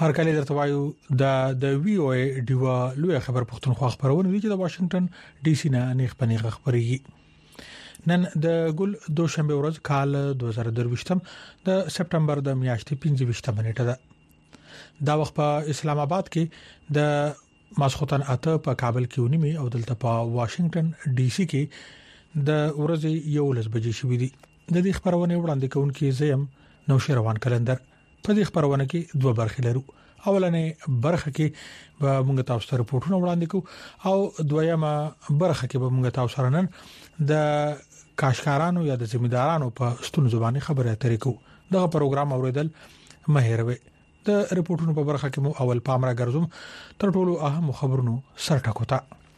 هر کله درته وایو د وی او ای ډیوا لوی خبر پښتونخوا خبرونه دي چې د واشنگټن ډي سي نه نیخ پنیغه خبري نن د ګل دوشنبه ورځ کال 2023 د سپټمبر د میاشتې 15 نیټه ده دا وخت په اسلام آباد کې د ماسختن اته په کابل کې ونیمه او دلته په واشنگټن ډي سي کې د ورځې 11 بجې شوې دي د دې خبرونه وړاندې کوونکې زم نو شروان کلندر په دې خبرونه کې دوه برخې لرو اولنې برخه کې به موږ تاسو ته راپورټونه وړاندې کوو او دویمه برخه کې به موږ تاسو سره نن د کاشکارانو یا د زمیندارانو په ستونزو باندې خبرې اترې کوو دغه پروګرام اوریدل مهیروي د ریپورتونو په برخه کې مو اول پامرا ګرځوم تر ټولو اهم خبرونو سرټکوتا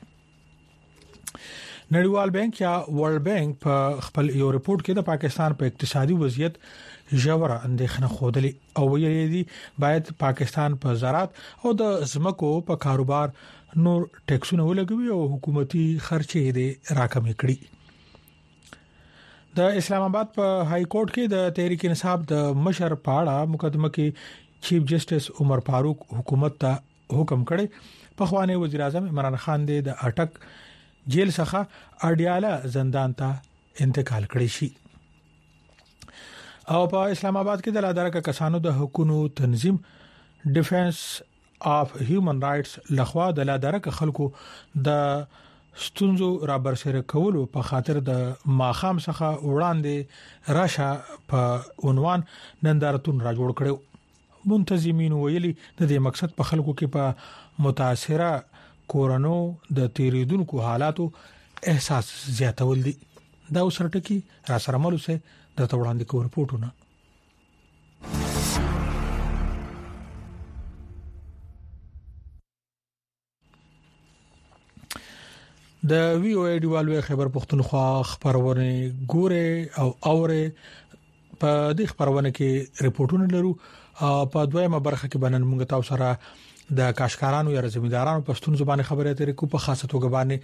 نړیوال بانک یا ورلد بانک په خپل یو ریپورت کې د پاکستان په اقتصادي وضعیت ژوره اندېښنه خوده او ویلي دي باید پاکستان په زراعت او د زمکو په کاروبار نور ټیکسونه ولګوي او حکومتي خرچې دې راکمې کړي د اسلام آباد په های کورټ کې د تحریک انصاف د مشر پاړه مقدمه کې چیف جسټس عمر فاروق حکومت ته حکم کړی په خوانې وزیر اعظم عمران خان دې د اٹک جیل څخه اډیاله زندان ته انتقال کړی شي او په اسلام آباد کې د لادرکه کسانو د حقوقو تنظیم ډیفنس اف هیومن رائټس لخوا د لادرکه خلکو د ستونزو را برسره کولو په خاطر د ماخام څخه وړاندې راشه په عنوان نندارتون را جوړ کړو منتظمین ویلي د دې مقصد په خلکو کې په متاثره کورونو د تیریدونکو حالاتو احساس زیاتول دي دا وسرټکی را سره ملوسه د توړاندې کو رپورټونه د وی او ای ډیوالوي خبر پښتونخوا خبرونه ګوره او اوره په دې خبرونه کې ریپورتونه لرو په دویمه برخه کې بنن موږ تاسو سره د کاشکارانو یا زمیندارانو په ستونزو باندې خبرې اترې کو په خاصه توګه باندې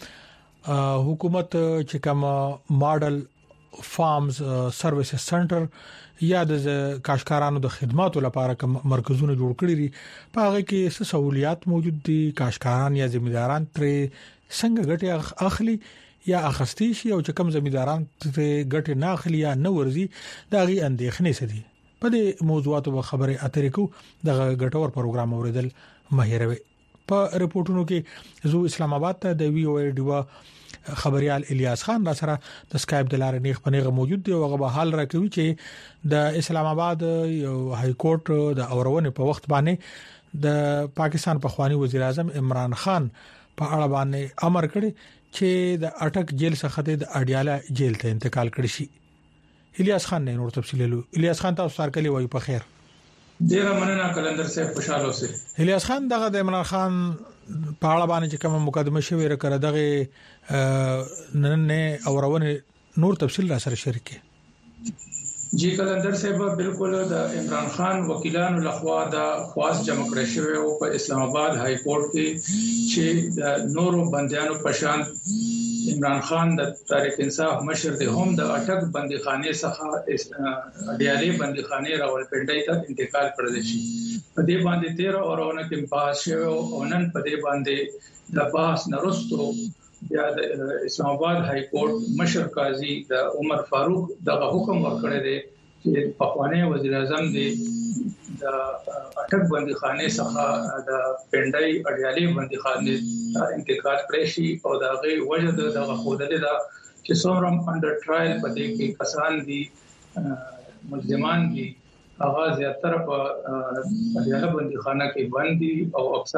حکومت چې کوم ماډل فارمز سرویسز سنټر یا د کاشکارانو د خدماتو لپاره کوم مرکزونه جوړ کړی دي په هغه کې څه سہولیات موجود دي کاشکاران یا زمینداران ترې څنګه ګټه اخلي یا اخستي شي او چې کوم زمینداران ترې ګټه نه اخلي یا نه ورزي داغي اندېښنې سدي په دې موضوعاتو خبرې اترې کو د غټور پروګرام اوریدل مهیروي په ریپورتونو کې زو اسلام آباد ته د وی او ای ډیوا خبريال الیاس خان را سره د اسکایپ د لارې نیغ پنیغه موجود دی او غو حال راکوي چې د اسلام آباد یو های کورټ د اورونه په وخت باندې د پاکستان په خواني وزیر اعظم عمران خان په اړه باندې امر کړی چې د اٹک جیل څخه د اډیاله جیل ته انتقال کړي شي الیاس خان نه نور تفصیل له الیاس خان تاسو سره کلی وایي په خیر ډیر مننه کلندر صاحب خوشاله اوسئ الیاس خان دغه د عمران خان په اړه باندې چې کوم مقدمه شوی راکړه دغه نن اورونه نور تفصیل را سره شریکه جی کلندر صاحب بالکل د عمران خان وکیلانو لخوا د خواص جمع کړی شوی او په اسلام آباد های کورټ کې چې د نورو بنديانو په شان عمران خان د تحریک انصاف مشر د هم د اٹک بندیخانه څخه اډیالي بندیخانه راولپنډي ته انتقال کړل شي په دې باندې 13 اورونه کې پاس شو او نن په دې باندې د باس نرستو بیا د اسلام آباد های کورټ مشر قاضي د عمر فاروق دغه حکم ورکړی دی چې په خوانه وزیر اعظم دی د اٹک بندیخانه څخه د پنډای اډیالي بندیخانه انتقال کړی شي او دغه وجه دغه خوده ده چې څومره انډر ټرایل پدې کې کسان دي ملزمان دي هغه زیاتره په اډیاله بندیخانه کې باندې او اکثر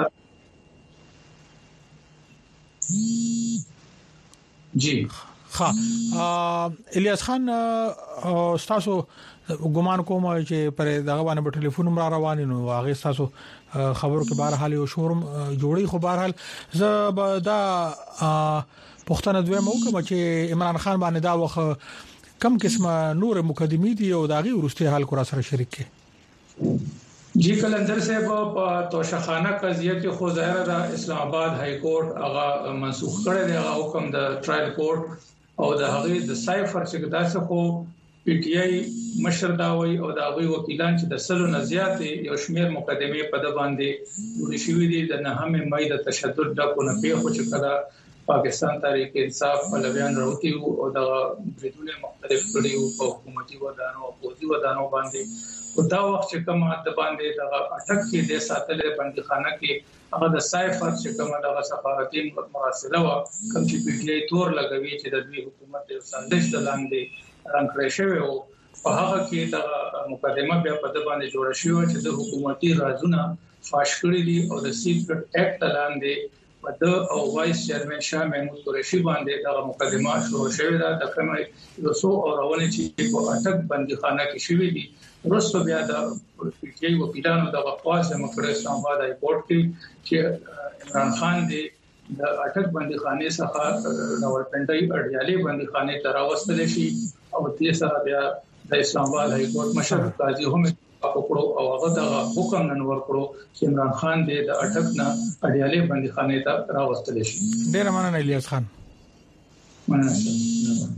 جی ها الیاس خان تاسو ګومان کوم چې پر دغه باندې په ټلیفون را روان نو هغه تاسو خبرو کې بهر حال یو شورم جوړي خو بهر حال زه دا پښتنه دوی مو کوم چې عمران خان باندې دا وخت کم قسمه نور مقدمي دي او داغي ورسته حال کو را سره شریک کې جی کلندر صاحب په توشخانه قضیه کې خو ظاهر د اسلام آباد های کورټ هغه منسوخ کړی دی هغه حکم د ټرایل کورټ او د هغه د سایفر چې داسې خو پی ټی آی مشر دا وایي او دا غوي وکیلان چې د سلو نه زیات یو شمیر مقدمه په د باندې ورشي دي د نه هم مې د تشدد د کو نه پیښو چې کړه پاکستان تحریک انصاف پلویان راوتی او د بریدونه مختلف کړیو په حکومتي ودانو او پوزي ودانو باندې او دا وخت چې کوم د باندې د اٹک کې د ساتلې بندخانه کې هغه د سایفر چې کوم د سفارتي مراسله و کوم چې پی ټی آی تور لګوي چې د دوی حکومت د سندش د لاندې رانکړې شوی او په هغه کې د مقدمه بیا په د باندې جوړ شوی چې د حکومتي رازونه فاش کړی دي او د سیکرټ اکټ لاندې د او وایس چیرمن شاه محمود قریشي باندې دا مقدمه شروع شوې ده د کومه یو څو اورونه چې په اٹک بندخانه کې شوې دي ورسره بیا د پی ټی آی وکیلانو د غواز مکرر اسلام آباد های کورټ کې چې عمران خان دی د اٹک بندخانه څخه راولپنډي اډیالي بندخانه ته راوستل شي او دې سره بیا د اسلام آباد های کورټ مشر قاضي هم پکړو او هغه د حکم نن ورکړو چې عمران خان د اٹک نه اډیالي بندخانه ته راوستل شي. ډیر مننه الیاس خان. مننه.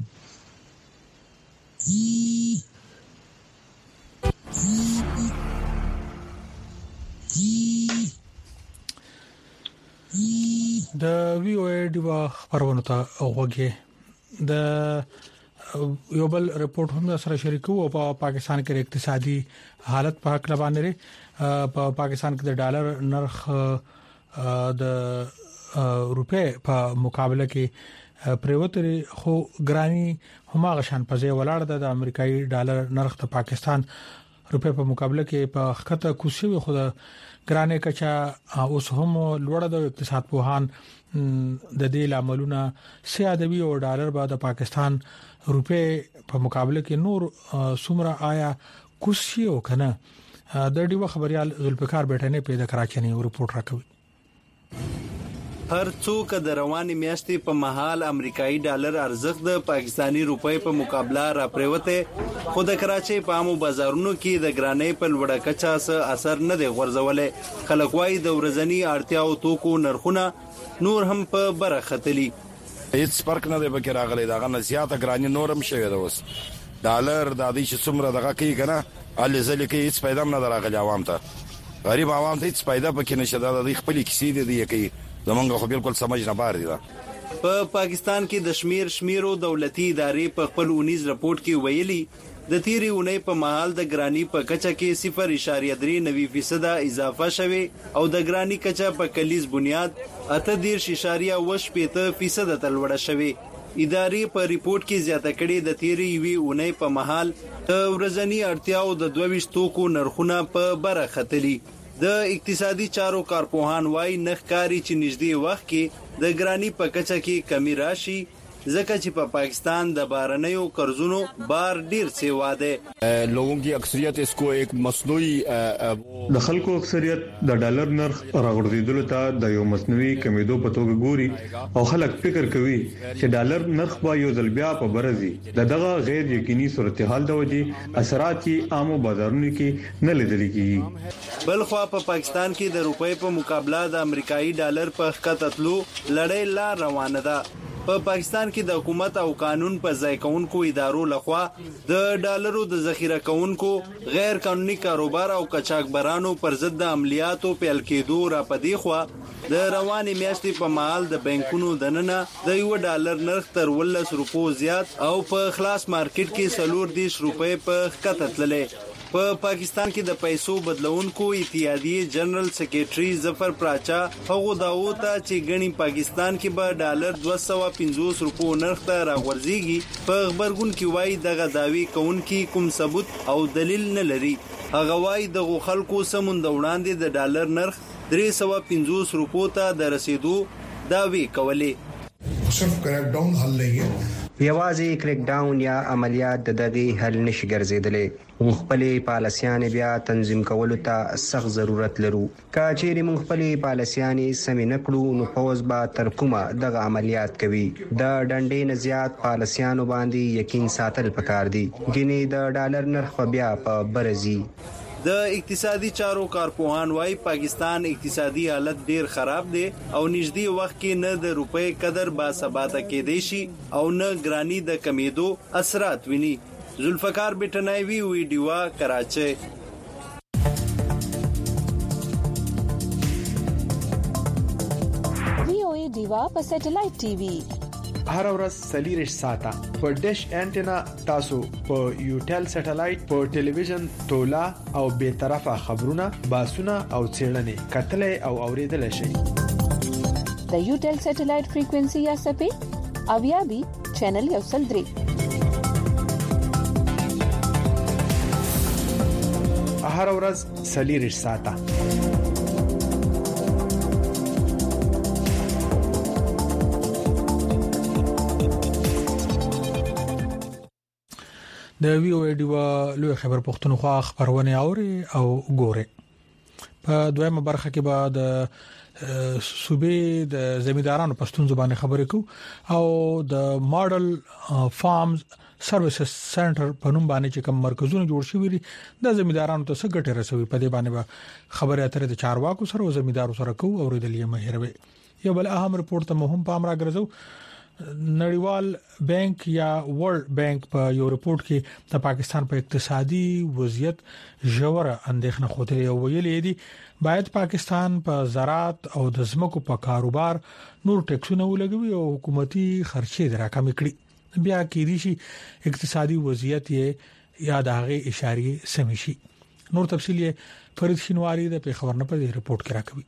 د وی او ای د خبرونه ته وګورئ د یو بل رپورت هم سره شریکو او په پاکستان کې اقتصادي حالت په حق لبان لري په پاکستان کې د ډالر نرخ د روپے په مقابله کې پریوتري خو ګرانی هماغه شان په ځای ولاړ د امریکایي ډالر نرخ د پاکستان روپے په مقابله کې په خطه کوشي خو د ګرانه کچا اوس هم لوړ د اقتصاد پوهان د دې لاملونه سیادوي او ډالر بعد پاکستان روپے په مقابله کې نور سمرا آیا کوشي او کنه د دې خبريال ذوالفقار بیٹنه پیدا کراچي نه رپورت راکوي. هر څوک د رواني میاشتې په محل امریکایي ډالر ارزښت د پاکستانی روپۍ په مقابله را پریوته خو د کراچي په عامو بازارونو کې د ګرانۍ په لوړه کچا څه اثر نه دی غورځولې. خلک وايي د ورځنی اړتیاو توکو نرخونه نور هم په برختلی هیڅ فرق نه دی پکې راغلی دا غن زیاته ګرانی نورم شوی دا اوس ډالر د دې چې څومره دغه کوي کنه علي ځلې کې هیڅ پیدا نه راغلی عوام ته غریب عوام ته هیڅ پیدا پکې نشي دا د خپل کیسې دی کوي زمونږ خو بالکل سمجھ نه بار دی دا. په پاکستان کې د شمیرو دولتي ادارې په خپل 19 رپورت کې ویلي د تیری اونۍ په محل د ګرانی په کچا کې 0.3% اضافه شوه او د ګرانی کچا په کلیز بنیاد 8.8% تلوړه شوه. ادارې په ریپورت کې زیاته کړي د تیری وی اونۍ په محل ورځنی اړتیاو د 22 توکو نرخونه په برختلی. د اقتصادي چارو کارپوهان وايي نخکاری چې نږدې وخت کې د ګرانی په کچا کې کمی راشي ځکه چې په پاکستان د بارنیو قرضونو بار ډیر سیوا ده. لوگوں کی اکثریت اس کو ایک مصنوعي د خلکو اکثریت د ډالر نرخ راغورځیدلو ته د یو مصنوعي کمیدو په توګه ګوري او خلک فکر کوي چې ډالر نرخ به یو ځل بیا په برزي دغه غیر یقیني صورتحال د وجې اثرات کې عامو بازارونو کې نه لیدل کیږي. بلخوا په پاکستان کې د روپۍ په مقابله د امریکایي ډالر په ښکته تلو لړۍ لا روانه ده. په پاکستان کې د حکومت او قانون په ځای کونکو ادارو لخوا د ډالرو د ذخیره کونکو غیر قانوني کاروبار او قاچاقبرانو پر ضد د عملیاتو پیل کېدو را پدې خو د رواني میاشتې په محل د بانکونو دننه د $1 نرخ تر 18 روپو زیات او په خلاص مارکیټ کې 40 روپے په ښکته تللې. په پاکستان کې د پیسو بدلونکو اتحادیې جنرال سیکریټري ظفر پراچا هغه داو ته چې غني پاکستان کې به $250 روپو نرخ ته راغورځيږي په خبرګون کې وایي دغه داوی کوونکی کوم ثبوت او دلیل نه لري. هغه وایي دغه خلکو سمون د وړاندې د ډالر نرخ $350 روپو ته د رسیدو داوی کولې. صرف کریک ډاون حل نه یوازې کریک ډاون یا عملیات د دغه حل نشي ګرځیدلې. مخبلې پالیسیانې بیا تنظیم کولو ته سخت ضرورت لرو. کاچېری مخبلې پالیسیانې سمې نکړو نو فوز به تر کومه دغه عملیات کوي. د ډنډې نه زیات پالیسیانو باندې یقین ساتل پکار دي. ګینه د ډالر نرخ بیا په برزي. د اقتصادي چارو کارپوهان وايي پاکستان اقتصادي حالت ډیر خراب دی او نږدې وخت کې نه د روپۍ قدر با ثبات کېدې شي او نه ګرانی د کمیدو اثرات ویني. ذوالفقار بټنایوي وی ډیوا کراچي VOA ډیوا په سټلایټ ټي وي هر ورځ سلیریش ساته په ډیش انټینا تاسو په یوټل سټلایټ په ټلویزیون تولا او به طرفه خبرونه باسونه او چیرنې کتلې او اوریدل شي د یوټل سټلایټ فریکوئنسي یا سپې او یا بي چینل یو سل درې هر ورځ سلیریش ساته د وی او ډیوا لوی خبر پښتونخوا خبرونه اوري او ګوره په دویمه برخه کې بعد صوبې د زمیندارانو پښتون زبانه خبرې کو او د ماډل فارمز سرویسز سنټر په نوم باندې چې کوم مرکزونه جوړ شوي دي د زمیندارانو ته څه ګټه رسوي په دې باندې خبره اترې د چارواکو سره او زمیندارو سره کو او د لیمه هروي یو بل اهم رپورت ته مهم پام راګرځو نړیوال بانک یا ورلد بانک په یو رپورت کې د پاکستان په اقتصادي وضعیت ژوره اندېښنه خوده ویلې دي باید پاکستان په زراعت او د ځمکو په کاروبار نور ټیکسونه ولګوي او حکومتي خرچې راکم کړي بیا کې دي شي اقتصادي وضعیت یې یا دغه اشاریه سمشي نور تفصیل فرید شینواری د پیښور نه په رپورت کې راکوي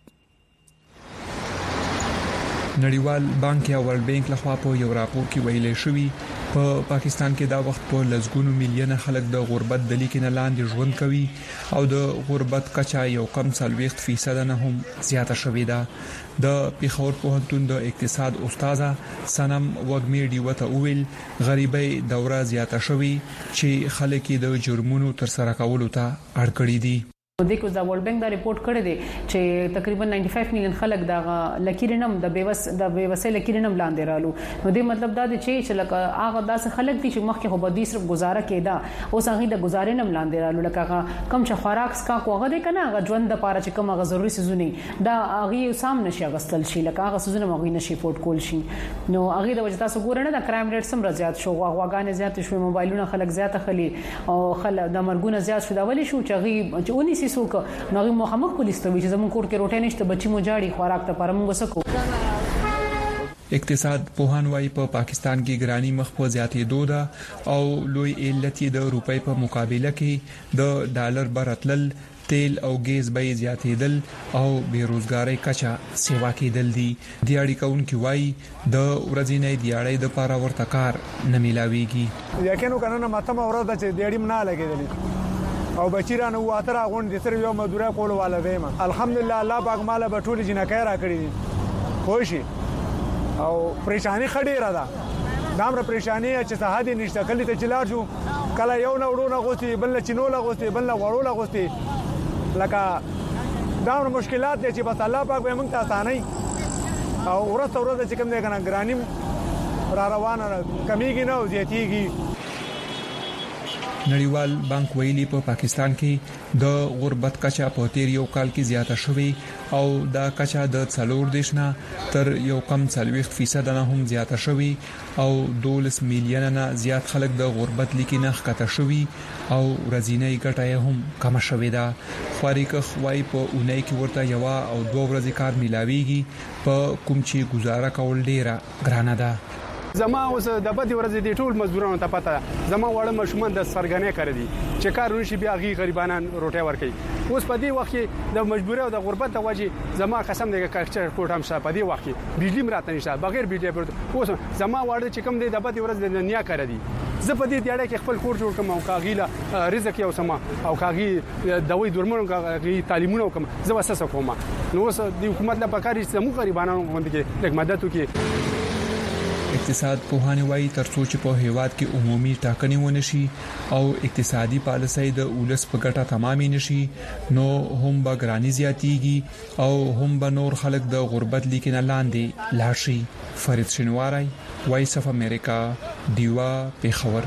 نړیوال بانک یا ورلد بانک لخوا په یو راپور کې ویل شوی په پاکستان کې دا وخت په لزګونو میلیونه خلک د غربت د لیکنه لاندې ژوند کوي او د غربت کچا یو کم 40% نه هم زیاته شوې ده د پیښور پوهنتون د اقتصاد استاده سنم وګمیډي وته ویل غریبۍ دوره زیاته شوې چې خلک د جرمونو تر سره کولو ته اړ کړي دي د کو د ورلد بانک دا ریپورت کړی دی چې تقریبا 95 میلیون خلک د لکیرنم د بیوسه لکیرنم لاندې رالو نو دې مطلب دا دی چې لکه هغه داسې خلک دي چې مخکې خو به دې صرف گزاره کېده اوس هغه د گزارینم لاندې رالو لکه کم چې خوراک کا کوغه دې کنه هغه ژوند د پاره چې کوم هغه ضروري سيزونه دا هغه سام نشي غستل شي لکه هغه سيزونه مغوي نشي پورت کول شي نو هغه د وجه تاسو ګورنه د کرایم ریټ سم زیات شو غواګان زیات شو موبایلونه خلک زیات خلی او خلک د مرګونه زیات شو دا ولې شو چې اونې سوک نو محمد پولیس ته چې زمون کور کې روټه نشته بچي مو جاړي خوراک ته پرمږ وسکو اقتصاد پوهان وايي په پاکستان کې ګرانی مخ په زیاتېدو ده او لوی علت د روپۍ په مقابله کې د ډالر برتلل تیل او ګیس به زیاتېدل او بیروزګاری کچا سیوا کېدل دي د اړیکون کې وايي د ورځینې دیاړې د پاره ورته کار نه ملاويږي یقینو کنه ماته ورځ چې دیړې نه لګېدل او بچیرانو واتره غون د سر یو مدوره کول والدیم الحمدلله الله پاک مال به ټول جنکای را کړی خوشي او پریشانی خډې را ده دامره پریشانی چې صحادي نشته کله ته چلار شو کله یو نه وړو نه غوستي بل چینو لا غوستي بل وړو لا غوستي لکه دامره مشکلات دي چې بس الله پاک به موږ ته اسانه او ورته چې کوم دی کنه ګرانیم را روانه کمیږي نه او زیاتیږي نړیوال بانک ویلي په پاکستان کې د غربت کچا په تیر یو کال کې زیاته شوې او دا کچا د 40 نه تر یو کم 40% نه هم زیاته شوې او 12 میلیون نه زیات خلک د غربت لیکنه ښکته شوې او ورځینې ګټه هم کم شوې ده خواریکه خوای په اونۍ کې ورته یو او 2 ورځې کار ملاويږي په کوم چې گزاره کول ډیره ګرانه ده زما اوس د بدی ورځې د ټول مزدورانو ته پته زما وړه مشمن د سرګنې کړې دي چې کارونه شي بیا غي غریبانان روټه ورکي اوس په دې وخت کې د مجبورۍ او د غربت د وجې زما قسم دی کارچر کوټ هم شپه دی وخت کې بجلی مراته نشه بغیر بجلی پر اوس زما وړه چې کوم دی د بدی ورځ د دنیا کړې دي زه په دې دیاړه کې خپل کور جوړ کوم او کاغیله رزق یو سما او کاغي دوی درمونو کاغي تعلیمونو کوم زه وسه کوم نو اوس د حکومت لا پکاري چې مو غریبانو باندې کې د مدد وکړي اقتصاد پوهان وايي ترڅو چې په هیواد کې عمومي ټاکنې ونشي او اقتصادي پالیسۍ د اولس په ګټه تمامې نشي نو هم به ګرانی زیاتیږي او هم به نور خلک د غربت لیکنه لاندې لاشي فرید شینواری وایس اف امریکا دیوا پیښور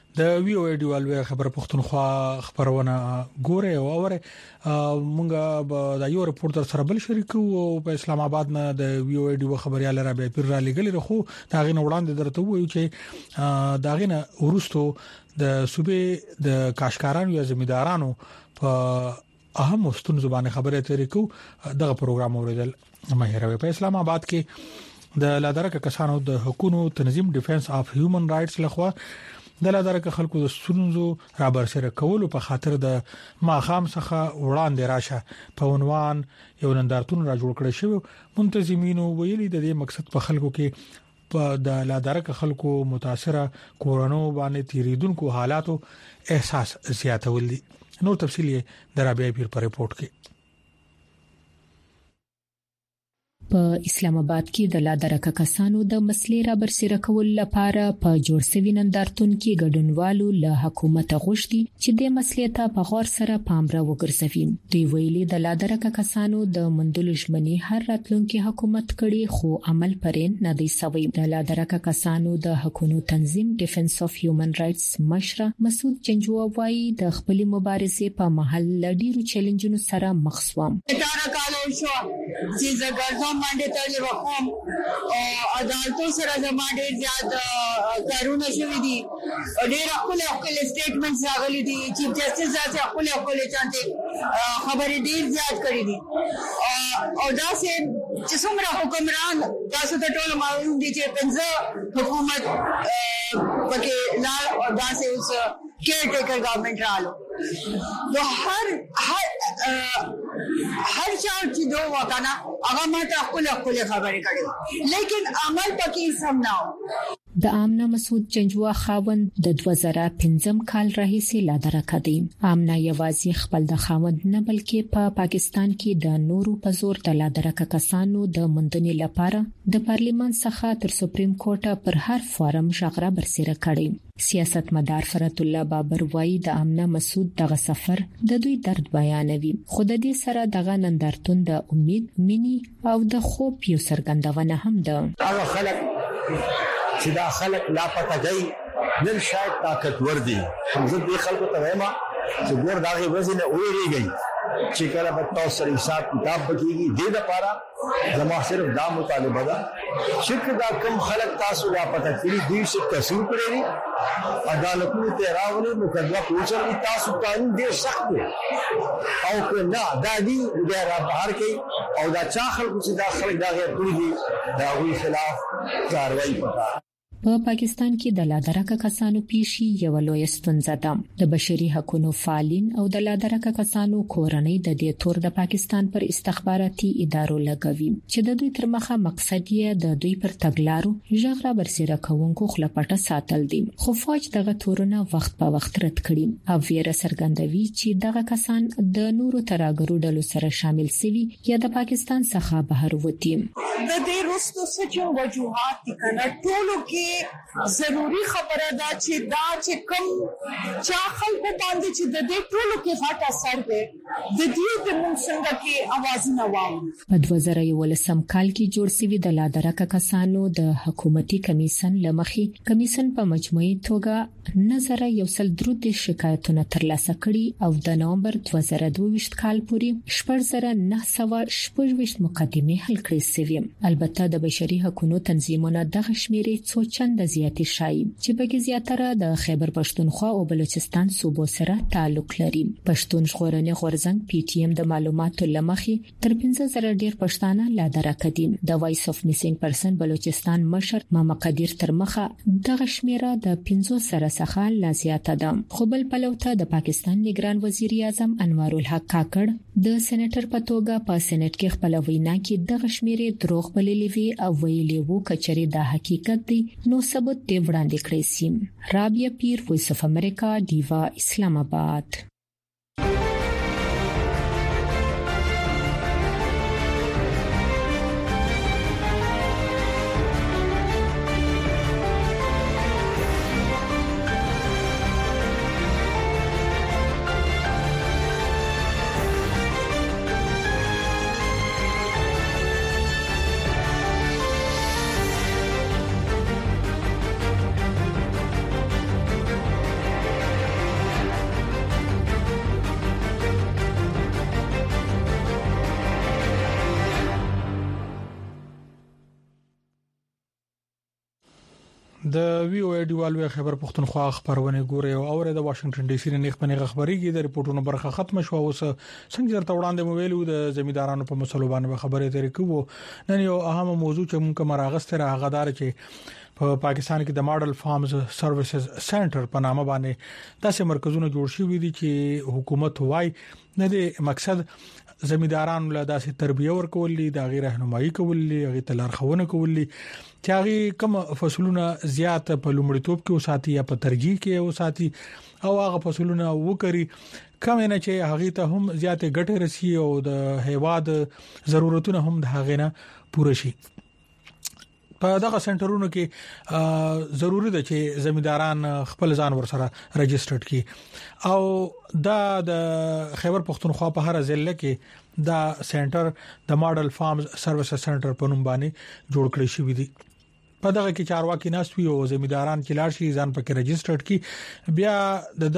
د وی او ای ډیوالوي خبر پښتونخوا خبرونه ګوره او اوره مونږه د یو ریپورټر سره بل شریکو او په اسلام آباد نه د وی او ای ډیو خبريال رابع پیر را لګل خو دا غینه وړاندې درته وایو چې دا غینه ورستو د صوبې د کاشکارانو یا زمیندارانو په اهم مستون زبانه خبره ترې کو دغه پروګرام اوریدل مهیروي په اسلام آباد کې د لادرکه کسانو د حقوقو تنظیم ډیفنس اف هیومن رائټس لخوا د لادرکه خلکو د ستونزو را برسره کولو په خاطر د ماخام څخه وړاندې راشه په عنوان یو نندارتون را جوړ کړی شو منتظمینو ویلي د دې مقصد په خلکو کې په د لادرکه خلکو متاثره کورونو باندې تیریدونکو حالاتو احساس زیاتول دي نور تفصیل د رابعه پیر په ریپورت کې په اسلام آباد کې د لادرکه کسانو د مسلې را برسره کول لپاره په جوړ شوی نندارتون کې ګډونوالو له حکومت غوښتي چې د مسلې ته په غور سره پام را وګرځوي. دوی ویلي د لادرکه کسانو د مندل ژمنې هر راتلونکي حکومت کړي خو عمل پرې نه دی سوی. د لادرکه کسانو د حقوقو تنظیم ډیفنس اف هیومن رائټس مشر مسعود جنجوا وايي د خپل مبارزې په محل لډیرو چیلنجونو سره مخ شوم. باندې تړلې وقوم او عدالتو سره زموږ ډېر زیات کارونه شوي دي ډېر خپل سټیټمنټس راغلي دي چیف جسټس ځکه خپل چانته خبرې ډېر زیات کړې دي او دا سه چې څومره حکمران تاسو ته ټول معلوم دي چې پنځه حکومت پکې لال او دا سه اوس کېر ټیکر گورنمنت رالو نو هر چا چې دوه وکانا هغه ماته خپل خبرې کړې لیکن عمل پکې سم نه د آمنا مسعود جنجوا خاوند د 2015 کال راهیسې لادرکه دی. آمنا یوازې خپل د خاوند نه بلکې په پاکستان کې د نورو په زور د لادرکه کسانو د مندنې لپاره د پارلیمان څخه تر سپریم کورټ پر هر فورم شغره برسره کړي. سیاستمدار فرات الله بابر وایي د آمنا مسعود دغه سفر د دوی درد بیانوي خو د دې سره دغه نندارتون د امید مینی او د خوب یو څرګندونه هم ده. هغه خلک چې دا خلک لا پته دی نن شاید طاقتور دي زه دې خلکو ته وایم چې ګور داغه وزنه وېریږي چې کله په تاسو سره حساب کتاب بکیږي دې لپاره زما صرف دا مطالبه ده چې دا کم خلک تاسو لا پته کړی دوی څه قصور کړی عدالتونو ته راغلي مقدمه پوښتنه تاسو قانون ډیر سخت دی او که نه دا دی دا را بهر کوي او دا چا خلکو چې دا خلک دا غیر کړی دي دا وی خلاف کاروایی وکړي. په پاکستان کې د لادرکه کسانو پیشي یو لوی ستونزه ده. د بشري حقوقو فعالین او د لادرکه کسانو کورنۍ د دې تور د پاکستان پر استخباراتي ادارو لګوي چې د دوی تر مخه مقصد یې د دوی پر تګلارو ژغره برسره کوونکو خلپټه ساتل دي. خو فوج دغه تورونه وخت په وخت رد کړي او ویره څرګندوي چې دغه کسان د نورو تراګرو ډلو سره شامل سوي یا د پاکستان څخه بهر وتی. د دې رستو سچو وجوهات کنه ټولو کې ضروری خبره ده چې دا چې کوم چا خلکو باندې چې د دې ټولو کې غټ اثر دی د دې د موږ څنګه کې आवाज نه واورو. په 2011 کال کې جوړ شوی د لادرکه کسانو د حکومتي کمیسن لمخې کمیسن په مجموعي توګه نظر یو سل درود شکایتونه ترلاسه کړي او د نومبر 2022 کال پورې 1916 مقدمه حل کړې سوي. البته د بشري حقوقو تنظیمونو دغه شمیرې څو چنده زیاتې شای چې بګي زیاتره د خیبر پښتونخوا او بلوچستان صوبو سره تعلق لري. پښتون ژغورنې غورځنګ پی ټی ایم د معلوماتو لمخې تر 15,000 ډیر پښتانه لادرکه دي. د وایس اف میسینګ پرسن بلوچستان مشر ماما قدیر تر مخه دغه شمیره د 15,000 څخه لا زیاته ده. خو بل پلوته د پاکستان نگران وزیر اعظم انوار الحق کاکړ د سېنیټر په توګه په سېنات کې خپل وینا کې دغه شمیره دروغ بللې وی او ویلي وو کچري د حقیقت دی نو ثبوت دی وړاندې کړی سي. رابعه پیر وایس اف امریکا دیوا اسلام آباد. د وی او ای ډیوالوي خبر پښتونخوا خبرونه ګوري او اوره د واشنگټن ډي سي نه خبرونه خبريږي د ریپورتونو برخه ختم شو اوس څنګه درته وړاندې مو ویلو د زمیدارانو په مسلو باندې خبرې ترې کوو نن یو اهم موضوع چې موږ مراغسته راغدار چې په پاکستان کې د ماډل فارمز سروسز سنټر په نامه باندې داسې مرکزونه جوړ شوي دي چې حکومت وای نه دی مقصد زمیدارانو له داسې تربیه ورکول دي د غیر رهنمایي کول دي غیر تلارخونه کول دي چې هغه کوم فصلونه زیات په لومړیتوب کې وساتي یا په ترجیح کې وساتي او هغه فصلونه وکړي کوم نه چې هغه ته هم زیات ګټه رسي او د هیواد ضرورتونه هم د هغه نه پوره شي په دغه سنټرونو کې ضروری ده چې زمیداران خپل ځان ورسره رجسټرډ کړي او د خیبر پختونخوا په هر ضلع کې دا سنټر د ماډل فارمز سروسز سنټر په نوم باندې جوړ کړی شوی دی په دغه کې چارواکي ناسوي او زمیداران چې لاړ شي ځان پکې رجسټرډ کړي بیا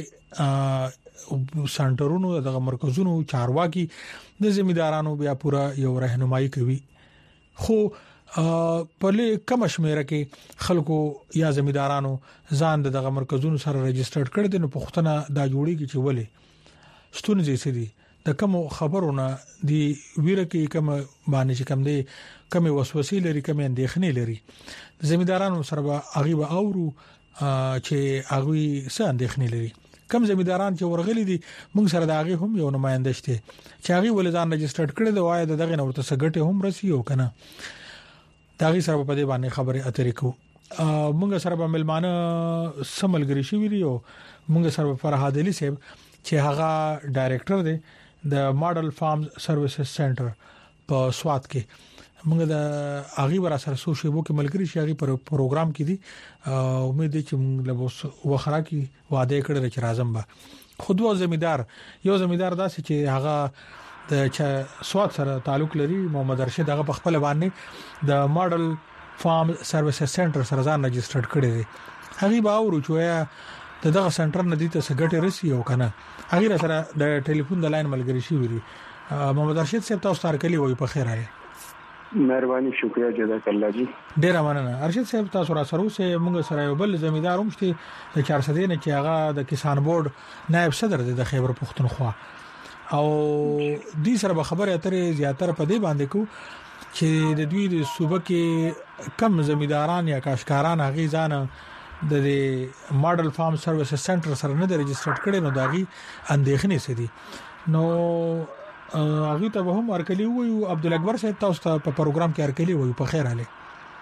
دغه سنټرونو دغه مرکزونو چارواکي د زمیدارانو بیا پورا یو راهنمایي کوي خو په کم شمیره کې خلکو یا زمیدارانو ځان دغه مرکزونو سره رجسټرډ کړي دي نو پښتنه دا جوړیږي چې ولې ستونزې سړي د کوم خبرونه دی ویره کې کوم باندې چې کوم دی کوم وسوسې لري کوم اندېښنې لري زمیدارانو سره به اغي اورو چې اغي څه اندېښنې لري کم زمیداران چې ورغلي دي موږ سره د اغي هم یو نمائنده شته چې اغي ولدان رجسټرډ کړي دی وای دغه نورته سګټه هم رسي او کنه داغي سره په دې باندې خبره اترې کو مونږ سره په ملمانه سملګری شو ویډیو مونږ سره فرحاد علي صاحب چې هغه ډایریکټر دی د ماډل فارمز سروسز سنټر په سوات کې مونږ د اغي ور سره سوشيبو کې ملګری شي اغي پر پروګرام کې دي امید دي چې موږ له وخرا کې وعده کړل چې راځم به خود و زمیدار یو زمیدار داسې چې هغه د سواد سره تعلق لري محمد رشید هغه په خپل باندې د ماډل فارم سروسز سنټر سره ځان رجسټرډ کړی دی هغه به اورو چې دغه سنټر نه دي ته سګټه رسي او کنه هغه سره د ټلیفون د لاین ملګری شي ویری محمد رشید صاحب تاسو تر کلی وای په خیر راځي مهرباني شکریا جزاک الله جی ډیر مننه ارشد صاحب تاسو را سره اوسه موږ سره یو بل زمیدار هم شته د 400 نه چې هغه د کسان بورډ نائب صدر دی د خیبر پختونخوا او دې سره خبره اترې زیاتره په دې باندې کو چې د دوی د صوبه کې کم زمیداران یا کاشکاران هغه ځان د ماډل فارم سروسز سنټر سره نه رجسټرډ کړي نو داغي اندېښنې سي دي نو هغه ته هم ارکلی وي عبد الاکبر صاحب تاسو ته په پروګرام کې ارکلی وي په خیر علي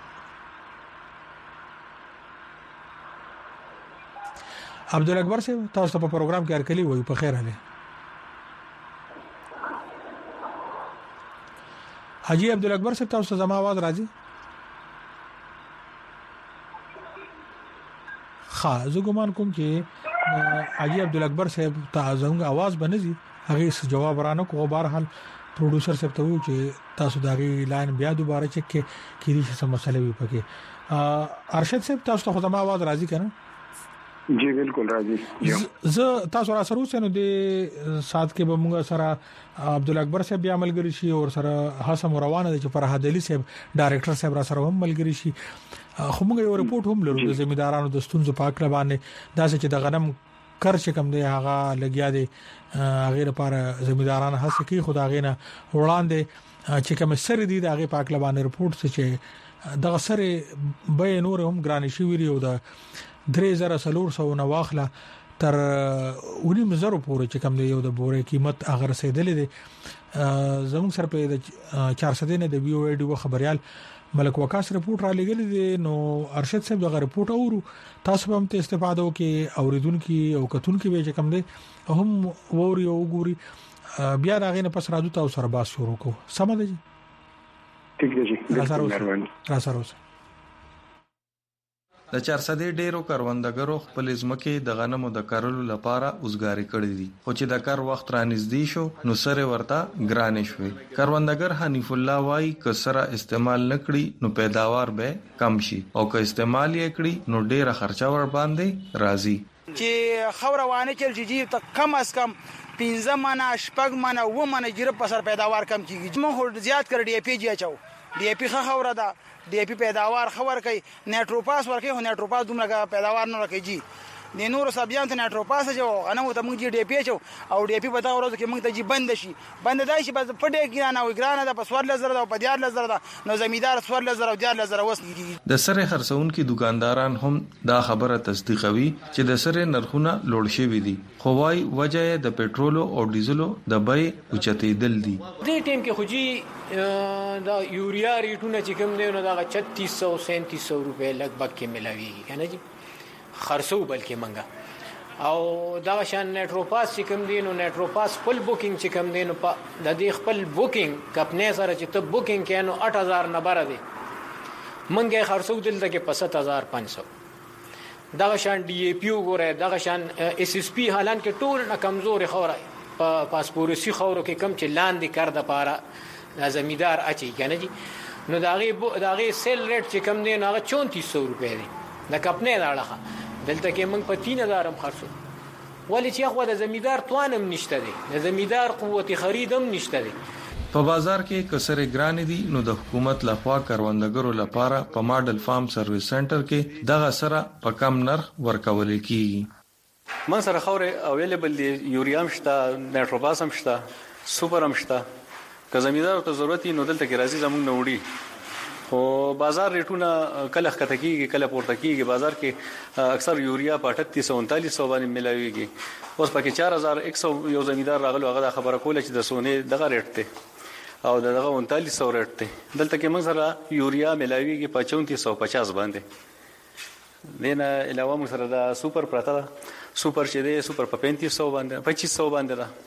عبد الاکبر صاحب تاسو ته په پروګرام کې ارکلی وي په خیر علي حاجی عبد الاکبر صاحب تاسو زما आवाज راځي ښه زه ګومان کوم چې حاجی عبد الاکبر صاحب ته زموږ आवाज بنځي هغه جواب رانه کوو بهرحال پروډوسر صاحب ته وایو چې تاسو داغي لاین بیا دوباره چک کړئ چې څه مسله وي پکې ارشد صاحب تاسو ته زما आवाज راځي کنه جی بالکل راځي زه تاسو را سره اوسئ نو د سات کې به موږ سره عبد الاکبر صاحب بیا ملګری شي او سره حسن روانه دي چې فرحاد علي صاحب ډایریکټر صاحب را سره هم ملګری شي خو موږ یو رپورت هم لرو د زمیدارانو د ستونزو په اړه باندې دا چې د غنم کرچ کم دی هغه لګیا دی غیر لپاره زمیداران هڅه کوي خدای غینه وړاندې چې کوم سر دي د هغه په اړه باندې رپورت چې دغه سره به نور هم ګرانی شي ویری او د 3400 نو واخله تر 1900 پورې چې کوم دی یو د بورې قیمت اگر رسیدلې دي زموږ سره په 400 نه د وی او ای ډي خبريال ملک وکاس رپورت را لګل دي نو ارشد صاحب دغه رپورت اورو تاسو هم ته استفاده وکي اوریدونکو او کتونکو به چې کوم دی هم ووري او ګوري بیا راغې نه پس راځو تاسو سره باس شروع کو سم ده جی ٹھیک دی مهرباني را سره د 400 ډیرو کروندګرو خپل ځمکې د غنمو د کرلو لپاره اوسګاری کړې دي خو چې د کار وخت را نږدې شو نو سره ورته ګرانې شوې کروندګر حنیف الله وايي کسره استعمال نکړي نو پیداوار به کم شي او که استعمال یې کړي نو ډیره خرچه ور باندې راځي چې خوره وانه چل چې ته کم از کم 15 منه شپږ منه و منه جره په سر پیداوار کم کیږي موږ زیات کړ دی پی جی اچو ډي اي پی خاوره ده ډي اي پی پیداوار خور کوي نایټروپاس ورکوي هو نایټروپاس دومره پیداوار نه ورکوي جی د نور سبزیان ته نایټروپاس جو انا مو ته موږ جی ډي پی چو او ډي پی په دا ورځ کې موږ ته جی بند دی شي بس په ډېر ګرانه او ګرانه ده په 14,000 او په 14,000 ده نو زمیدار 14,000 او 14,000 وسني د سره خرڅون کې دکانداران هم دا خبره تصدیقوي چې د سره نرخونه لوړ شوي دي خو وايي وجه د پېټرول او ډیزلو د بیې اوچتېدل دي دې ټیم کې خو جی دا یوریا ریټونه چې کوم دی نو دا 3600 روپے لګبګ کې ملاويږي کنه جی خرڅو بلکې منګه او دا شان نایټروپاس چې کوم دی نو نایټروپاس فل بوکینګ چې کوم دی نو د دې خپل بوکینګ کپنې سره چې ته بوکینګ کینو 8000 نه بره دی منګه خرڅو دلته کې 7500 دا شان ډي اي پی وګوره دا شان اس اس پی حالان کې ټول نه کمزور خوره په پاسپورسي خورو کې کم چې لاندې کار د پاره زمیدار اچي کنه جی نو داغه سیل ریټ چې کم دی نو 3400 روپے دی د کپنې داړه دلته کې موږ په 3000 هم خرڅو ولی چې خو د زمیدار توانم نشته دی د زمیدار قوت خریدم نشته دی په بازار کې کسره ګران دي نو د حکومت لخوا کاروندګرو لپاره په ماډل فارم سرویس سنټر کې دغه سره په کم نرخ ورکول کیږي من سره خوره اویلیبل دی یوریا هم شته نایټروپاس هم شته سوپر هم شته که زمیدار ته ضرورت نو دلته کې راځي زموږ نوړي خو بازار ریټونه کله ښکته کیږي کله پورته کیږي بازار کې اکثر یوریا په 3839 باندې ملاويږي اوس پکې 4100 یو زمیدار راغلو هغه خبره کوله چې د سونه دغه ریټ ته او دغه 3900 ریټ ته دلته کې موږ سره یوریا ملاويږي په 3450 باندې دینه علاوه موږ سره د سوپر پراته سوپر چې دی سوپر په 3500 باندې 2500 باندې ده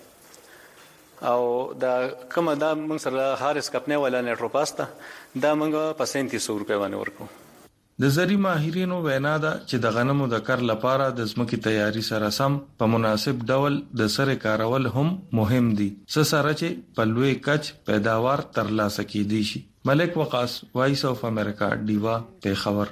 او دا کومه دا موږ سره هارس کپنې ولا نایټروپاس ته دا موږ په 3700 روپے باندې ورکو د زری ماهرینو وینا ده چې د غنمو د کار لپاره د ځمکې تیاری سره سم په مناسب ډول د سره کارول هم مهم دي سره چې په لوی کچ پیداوار ترلاسه کیدي شي ملک وقاص وایس اف امریکا دیوا په خبر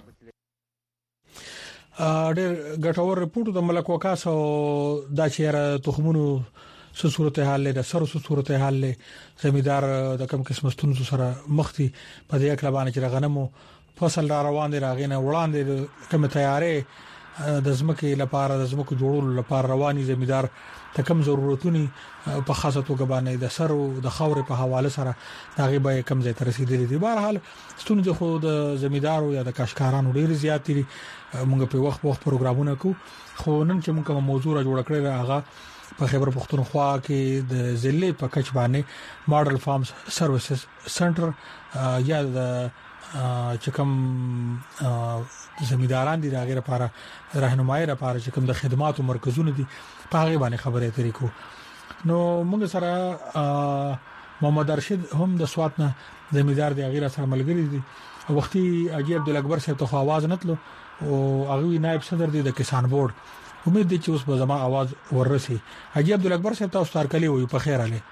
ډېر ګټور رپورټ د ملک وقاص او دا چیرې تخمونو څه صورتحال له سره څه صورتحال له زمیدار د کم قسم ستونزو سره مخ دي په دې اکل باندې چې غنمو فصل را روان دي راغینه وړاندې کوم تیارې د زمکه لپاره د زمکه جوړولو لپاره رواني زمیدار ته کم ضرورتونی په خاصه توګه باندې د سر او د خاورې په حواله سره دغه به کم ځای ته رسیدلي دي بهر حال ستونزه خو د زمیدارو یا د کاشکارانو ډېر زیات دي موږ په وخت پروګرامونه کو خو نن چې موږ موضوع را جوړ کړی هغه په خیبر پختونخوا کې د ضلع په کچ باندې ماډل فارم سرویسز سنټر یا د چکم زمیداران دي دغه لپاره راهنمایي لپاره چې کوم د خدماتو مرکزونه دي په هغه باندې خبرې اترې کو نو موږ سره محمد ارشد هم د سوات نه زمیدار دی غیر سره ملګری دي وختي اجي عبد الاکبر صاحب ته आवाज نتلو او هغه نائب صدر دی د کسان بورډ امید دي چې اوس به زما आवाज ورسي حاجی عبد الاکبر صاحب تاسو تارکلی وي په خیر علي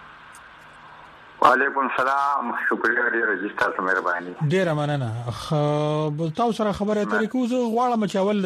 وعلیکم السلام شکریا ډیره تاسو مهرباني ډیره مننه تاسو سره خبره اترې کو زه غواړم چې اول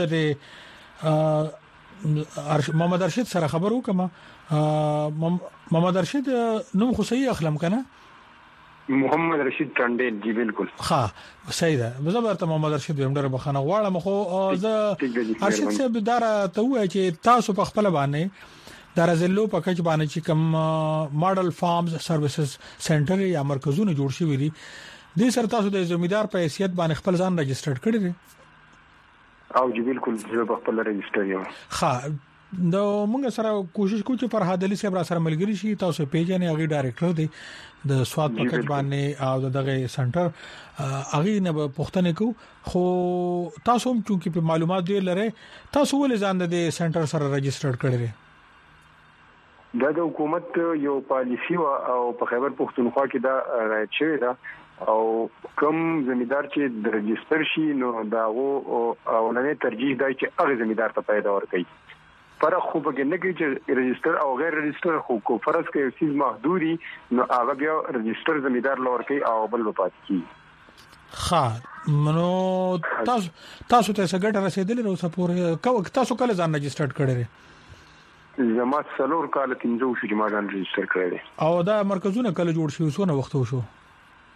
د محمد ارشد سره خبرو کما محمد ارشد نوم خو صحیح اخلم کنه محمد رشید ټنډین جی بالکل ها صحیح ده زبرته محمد رشید هم ډېر بخنه غواړم خو زه ارشد صاحب دار ته وای چې تاسو په خپل باندې درزلو په کچ باندې چې کوم ماډل فارمز سرویسز سنټر یا مرکزونه جوړ شوي دي د سر تاسو د زمیدار په حیثیت باندې خپل ځان رجسټر کړی دي او جی بالکل زه په خپل رجسټر یم ها نو موږ سره کوشش کوو چې فرحاد علي صاحب را سره ملګری شي تاسو پیژنې هغه ډایریکټر دی د سواد پکټ باندې او دغه سنټر هغه نه پښتنه کو خو تاسو هم چې په معلومات ډیر لري تاسو ولې ځان د سنټر سره رجسټر کړی دا د حکومت یو پالیسی او په خیبر پښتونخوا کې دا رایت شوی دا او کوم زمیدار چې د رجسټر شي نو دا اولنې ترجیح دی چې هغه زمیدار ته پیدا ورکړي فرق خو به نه کې چې رجسټر او غیر رجسټر خو کو فرض کې یو چیز محدودي نو هغه بیا رجسټر زمیدار لور کوي او بل وپات کی ها منو تاسو ته څنګه رسیدلی نو سپور تاسو کله ځان رجسټر کړی زما څلور کال 300 شو چې ما ځان رجسټر کړی او دا مرکزونه کله جوړ شي وسونه وخت وشو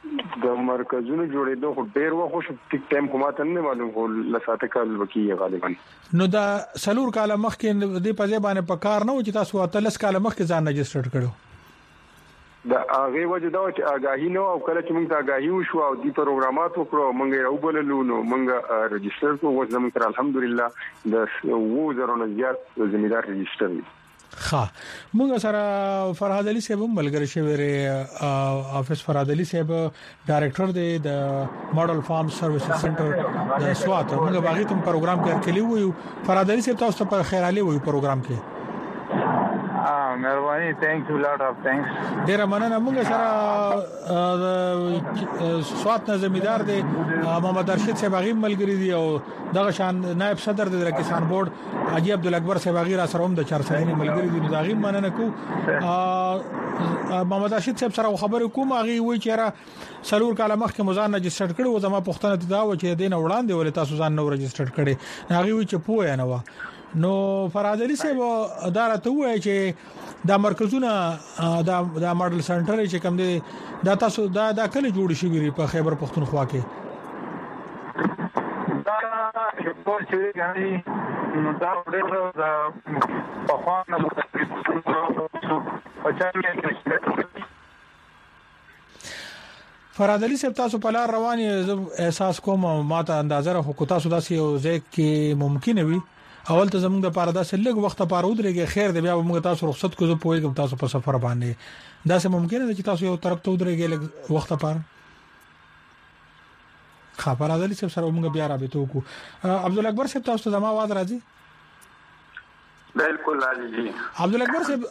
د مرکزونو جوړېدو خو ډېر وخت شو ټیک ټایم کومه ته نه معلوم هو لساته کال وکي غالبا نو دا سلور کال مخکې د پځې باندې په کار نه و چې تاسو اتلس کال مخکې ځان رجسټر کړو دا هغه وجه دا چې آگاهی نو او کله چې موږ ته آگاهی وشو او د پروګرامات وکړو موږ یې وبللو نو موږ رجسټر کوو او زموږ تر الحمدلله د 2000 زیات زمیندار رجسټر دي ها موږ سره فرهاد علي صاحب ملګری شوی افس فرهاد علي صاحب ډایریکټر دی د ماډل فارم سرویسز سنټر د سوات موږ باغی ته پروګرام کې کلی وو فرهاد علي صاحب تاسو ته خیر علي وو پروګرام کې مهرباني ثانک یو لاټ اف ثانکس ډیر مننه موږ سره سوات نه زمیندار دی محمد ارشد صاحب غي ملګری دی او دغه شان نائب صدر د کسان بورډ حاجی عبد الاکبر صاحب غي را سره هم د 400 ملګری دی دا غي مننه کو محمد ارشد صاحب سره خبرې کوم غي وی چې را سلور کاله مخکې مزان رجسټر کړو زما پښتنه دا و چې دین وړاندې ول تاسو ځان نو رجسټر کړي غي وی چې پوهه نه و نو فرهاد علي صاحب ادارته وای چې دا مرکزونه دا ماډل سنټر چې کوم دي دا تاسو دا کله جوړ شي ویری په خیبر پختونخوا کې دا په چیرې غني نو دا ډېر په خوانه فرهاد علي صاحب تاسو په لار رواني احساس کوم ماته اندازه راخو تاسو داسې یو ځای کې ممکن وي اول ته زموږ د پاره داسې لږ وخت پاره ودرېږي خیر دی بیا موږ تاسو رخصت کو زه پوهیږم تاسو په سفر باندې داسې ممکن دی چې تاسو یو طرف ته ودرېږي لږ وخت پاره خبر راځي چې سره موږ بیا رابطه وکړو عبد الاکبر صاحب تاسو ته زما आवाज راځي بالکل راځي عبد الاکبر صاحب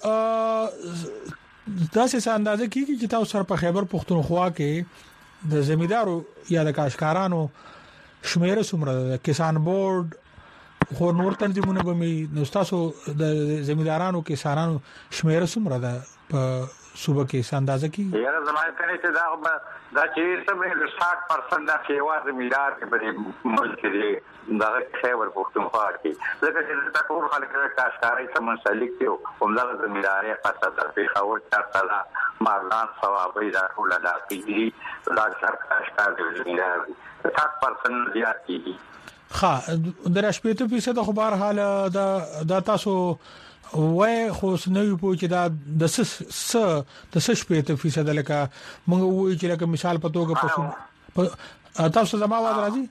داسې اندازه کیږي چې تاسو سره په خیبر پختونخوا کې د زمیندارو یا د کاشکارانو شمیره سمره کسان بورډ خو نور تنظیمونه به می نو تاسو د زمیندارانو کې سارانو شمیره سمره ده په صوبه کې اندازه کی یاره زمای کنه چې دا چې سمې 60% د خیوار زمیندار کې په ملک کې دا خیبر پختونخوا کې ځکه چې دا ټول خلک د کاشکاري سم مسلک دي کوم دا زمینداري خاصه د خاور چارتلا مارلان ثوابي دا ټول د پیږي دا کاشکار د زمیندار 60% زیات کیږي در 80% خو بهر حال دا تاسو وای خو نوې پوه چې دا د 60% لکه موږ وایو چې لکه مثال په توګه تاسو زما आवाज راځي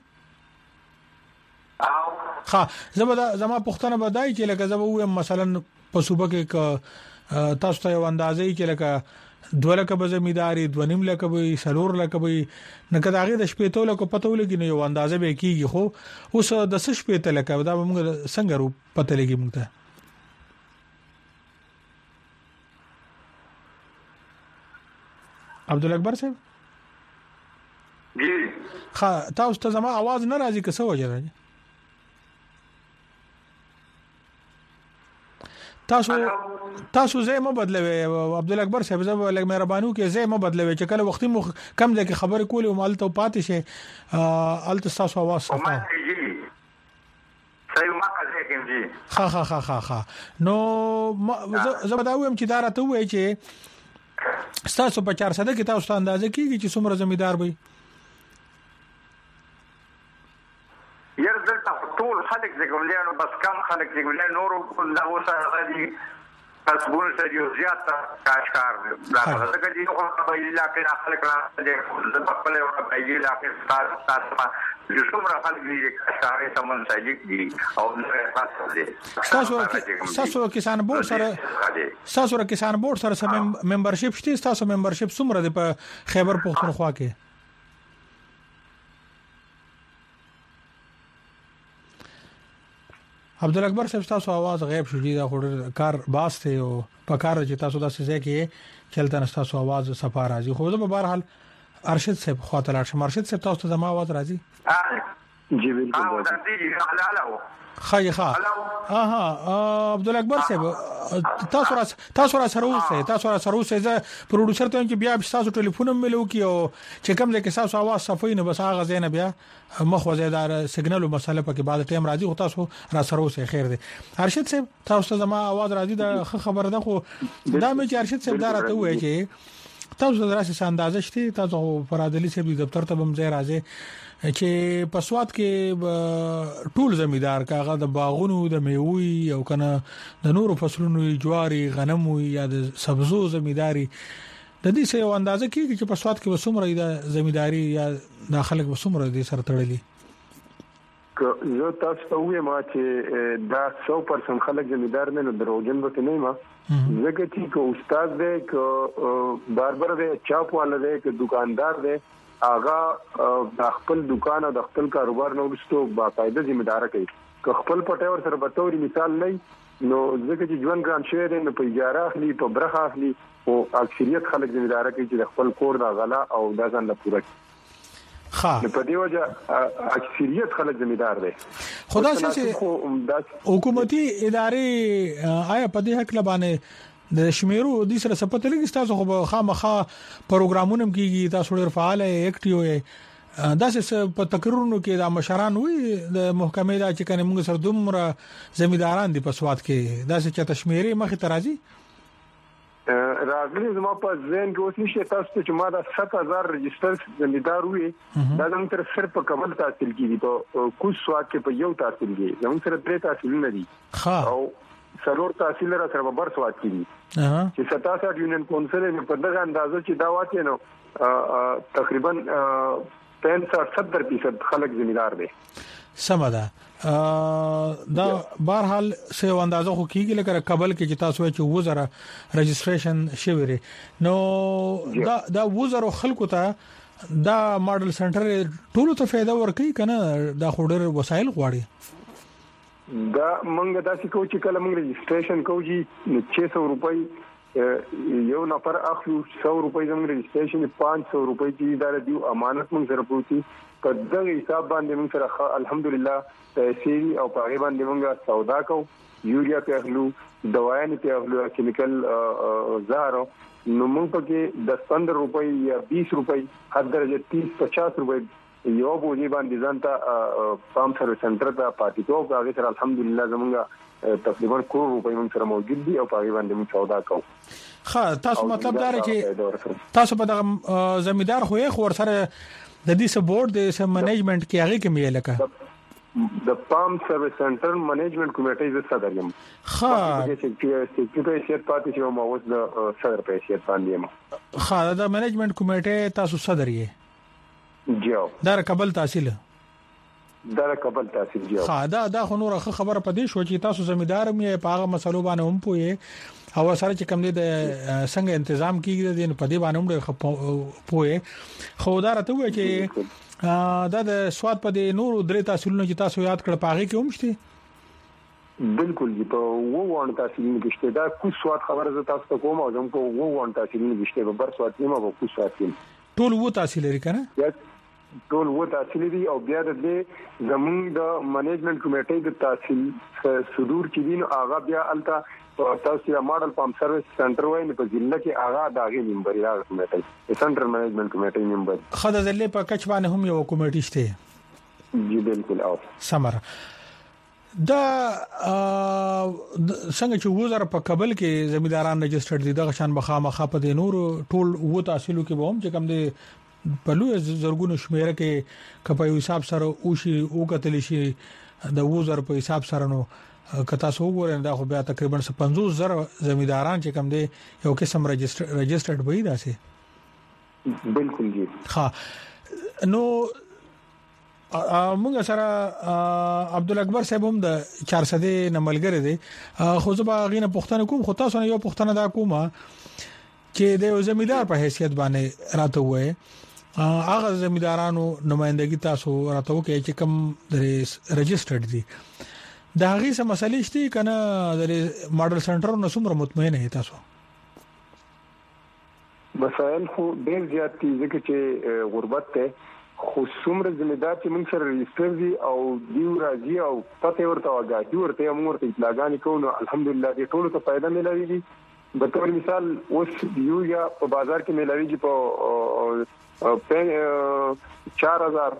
زما پښتنه بدای چې لکه زما وایم مثلا په صوبه کې تاسو ته یو اندازې چې لکه 2 لک به زمینداری 2.5 لک به سلور لک به نه کداغه د شپېتو لک پته ولګي نو یو اندازه به کیږي خو اوس د شپېته لک دا موږ څنګه رو پته لګي موږ ته عبد الاکبر صاحب جی تاسو ته زما आवाज نه راځي که څه وجه راځي تاسو زه مو بدلوي عبد الاکبر صاحب زه لګ مهربانو کې زه مو بدلوي چې کله وختي مو کم ځکه خبرې کولې او مال ته پاتې شي الته تاسو आवाज صفه صحیح ما کړی کوم جی ها نو زه بداوم چې دارته وای چې تاسو په 400 کې تاسو اندازه کیږي چې څومره زمیندار وي یره دلته ټول خلک زګولانو بس کم خلک زګولانو نور دا وسه غدي تاسبون سره یو زیات کاشکار دا څنګه دي خو په علاقې خلک راځي د خپل یو په علاقې تاسو د څومره خلک دي کاشکارې سمون ساجیک دي او تاسو کسان بورډ سره ممبرشپ شته تاسو ممبرشپ څومره د په خیبر پختونخوا کې عبد الاکبر صاحب تاسو आवाज غیب شو دي دا کار باسته او په کار چې تاسو داسې ځای کې چلته تاسو आवाज صفه راځي خو زه په هر حال ارشد صاحب خاطر ارشد صاحب تاسو ته زما आवाज راځي جی بالکل خیخه عبد الاکبر صاحب تاسو را سره اوسه زه پروډوسر ته چې بیا تاسو ټلیفون ملو کیو چې کوم ځکه تاسو आवाज صفوي نه بس هغه زینب بیا مخ وزیدار سیګنل او مساله په کې بعد ټیم راځي او تاسو را سره اوسه خیر دی ارشد صاحب تاسو ته زما आवाज راځي دا خبره ده خو دا مې چې ارشد صاحب دا راته وایي چې تاسو دراسه اندازه شته تاسو فرادلی سي دفتر ته بم ځای راځي چې په سواد کې ټول زمیدار کاغه د باغونو د میوي او کنه د نورو فصلونو جواري غنم یا د سبزو زمیداری د دې څه یو اندازه کیږي چې په سواد کې وسومره د زمیداری یا داخله وسومره د سره تړلې زه تاسو ته وایم چې دا 100% خلک زمیدار نه دروژن وته نه ما زګه چې کو استاد دی کو باربر دی چاپ والا دی کو دکاندار دی اغا د خپل دکان او د خپل کاروبار نو ورستو باقاعده ذمہدار کوي که خپل پټور سره به توري مثال نه نو ځکه چې ژوند ګران شوی دی نو په اجاره اخلي په برخه اخلي او اکثریت خلک ذمہدار کوي چې خپل کور دا غلا او دا ځان له پوره ها په دې وجه اکثریت خلک ذمہدار دي خدا چې حکومتي ادارې آیا په دې حق لبانه د شمیرو د سره سپته لګی تاسو خو خامخا پروګرامونه کیږي تاسو ډیر فعال اکټیو دا څه په تقریرونو کې د مشران وي د محکمې دا چې کنه موږ سره دومره زمیداران دي په سواد کې دا څه چې تشمیري مخې ترازی راغلی زما په ځین کې اوس نشته تاسو چې ما دا 7000 رجستر زمیدار وي دا زموږ تر صرف په کمل تحصیل کیږي په کوم سواد کې په یو تحصیل کې زموږ سره درې تحصیل نه دي او سلور تحصیل را سره بر سواد کیږي چې 67 یونین کونسل په دغه اندازو چې دا واته نو تقریبا 65-70% خلک زمیدار دي سمدا دا بهرحال څه اندازه خو کیږي لکه قبل کې چې تاسو چې وزره رجستریشن شوی نو دا وزره خلکو ته دا ماډل سنټر ټول ته فائدہ ورکړي کنه دا خوري وسایل غواړي دا مونږ دا چې کو چې کله مونږ رجستریشن کوو چې 600 روپۍ یو نفر اخلو 100 روپۍ زموږ رجستریشن 500 روپۍ چې دا دیو امانت مونږ سره پروتي په دغه حساب باندې موږ سره الحمدلله پیسې او په غیبان دی موږ سودا کو یوریا په اخلو دوايان په اخلو کیمیکل زهرو نو موږ پکې 10-15 روپۍ یا 20 روپۍ حد درجه 30-50 روپۍ یو بوجي باندې ځانته پام سره سنټر ته پاتې تو هغه سره الحمدلله زمونږ تقریبا 1 کروڑ روپۍ موږ سره موجود دي او په غیبان دی موږ سودا کو ها تاسو مطلب دا چې تاسو په دغه زمیدار خو ور سره د دې سپورټ د سم منیجمنت کې هغه کې مې لکه د پام سرویس سنټر منیجمنت کمیټې ز صدر یم ها چې پیسې پاتې شو ما اوس د صدر پیسې باندې یم ها د منیجمنت کمیټې تاسو صدر یې جیو دا قبل تحصیل جیو ها دا خو نور خبره پدې شو چې تاسو زمیدار مې په هغه مسلو باندې هم پوهه او سره چې کوم دي د څنګه تنظیم کیږي د په دې باندې هم پوهه خو دا راته وایي چې دا د سواد په دې نور درې تحصیلونو چې تاسو یاد کړ پاغي کې هم شته بالکل په وو تحصیلونو کې شته دا کو سواد خبره ز تاسو ته کوم او زم کو وو تحصیلونو کې شته بر سواد نیمه وو کو سواد ټول وو تحصیل لري کنه ټول وو تحصیل دي او بیا د زمونږ د منیجمنت کمیټې د تحصیل صدور کې دي نو هغه بیا الته تاسو د ماډل پام سرویس سنټر وای نه په ضلع کې هغه داغي ممبر یا کمیټې سنټر منیجمنت کمیټې ممبر خدای دې په کچ باندې هم یو کمیټې شته جی بالکل او سمره دا څنګه چې وزر په قبل کې زمیداران رجسترډ دي د غشان بخامخه په دې نور ټول وو تحصیلو کې به هم چې کوم دي په لوی زرګونو شمیره کې کپایو حساب سره او شي او کتل شي د وزر په حساب سره نو کتا سو وګورئ دا خو بیا تقریبا 50,000 زمیداران چې کوم دي یو قسم رجسترډ وي دا سي بالکل جی ها نو موږ سره عبد الاکبر صاحب هم د 400 نملګری دي خو زه به غینه پښتنه کوم خو تاسو نه یو پښتنه دا کومه چې د زمیدار په حیثیت باندې راته وای هغه زمیدارانو نمائندګي تاسو راته وکړي چې کوم رجسترډ دي دا هغه څه مسلې شته کنه د ماډل سنټر نو څومره مطمئن یې تاسو مسائل خو ډیر زیات دي ځکه چې غربت ته خو څومره ځمېدار چې موږ سره رجستر دي او دیو راځي او پته ورته واګي ورته موږ ته اطلاعات کوو الحمدلله دې ټول ته فائدہ ملوي به تور مثال اوس یو یا په بازار کې ملوي په 4000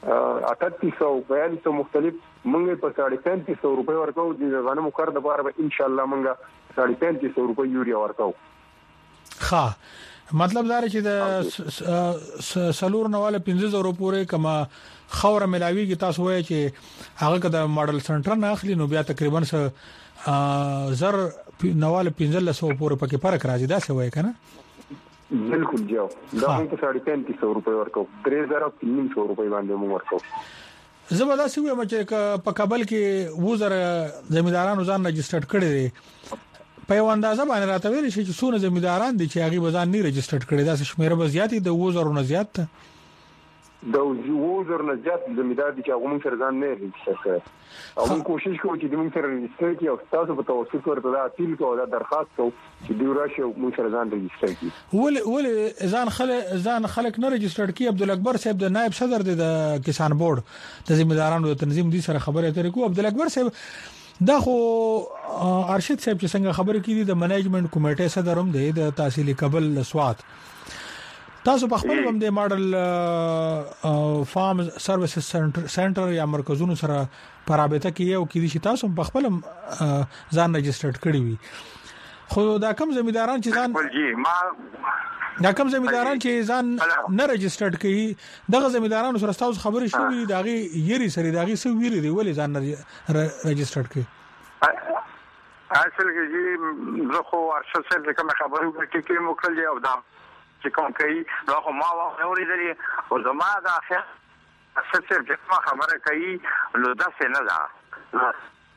3800 مختلف منګه په 3500 روپے ورکو د غنمو کار د بار به ان شاء الله منګه 3500 روپے یوریا ورکو ها مطلب دا چې د سلور نواله 15000 پورې کما خوره ملاویږي تاسو وایي چې هغه کده ماډل سنټر نه اخلي نو بیا تقریبا زر نواله 1500 پورې پکې فرق راځي دا څه وایي کنه بالکل جو دا هم 3500 روپے ورکو 3300 روپے باندې موږ ورکو زبدا سی ویم چې په کابل کې وزر زمیندارانو ځان رجسټر کړی دي په یو اندازه باندې راته ویل شي چې څونه زمینداران دي چې هغه بزان نه رجسټر کړي دا شمیره به زیاتې د وزرونو زیات ته د وزرونو زیات زمیندار دي چې هغه مونږ سره ځان نه رجسټر کړي او موږ کوشش کوو چې موږ سره رجسټر کړي او تاسو په توسط ورته دا اپیل کوو دا درخواست کوو چې دی راشه موږ سره ځان رجسټر کړي ول ځان خلک نه رجسټر کړي عبدالاکبر صاحب د نائب صدر د کسان بورډ د زمیندارانو د تنظیم دي سره خبرې اترې کوو عبدالاکبر صاحب دا خو ارشد صاحب چې څنګه خبرې کړي د منیجمنت کمیټې صدر هم دی د تحصیلي قبل سواد تاسو په خپل هم د ماډل فارم سرویسز سنټر یا مرکزونو سره پرابطه کې یو کې دي تاسو په خپل ځان رجسټر کړی وي خو دا کم زمینداران چې ځان دا کم زمینداران چې ځان نه رجسټر کړي دغه زمیندارانو سره تاسو خبرې شوې دغه یری سره دغه سو ویری دی ولې ځان رجسټر کړي اصل کې زه خو ارشد صاحب کوم خبرو کې موکل دی او دا چې کوم کوي نو خو ما اورېدلې او زما دا ارشد صاحب چې خبره کوي نو دا څه نه ده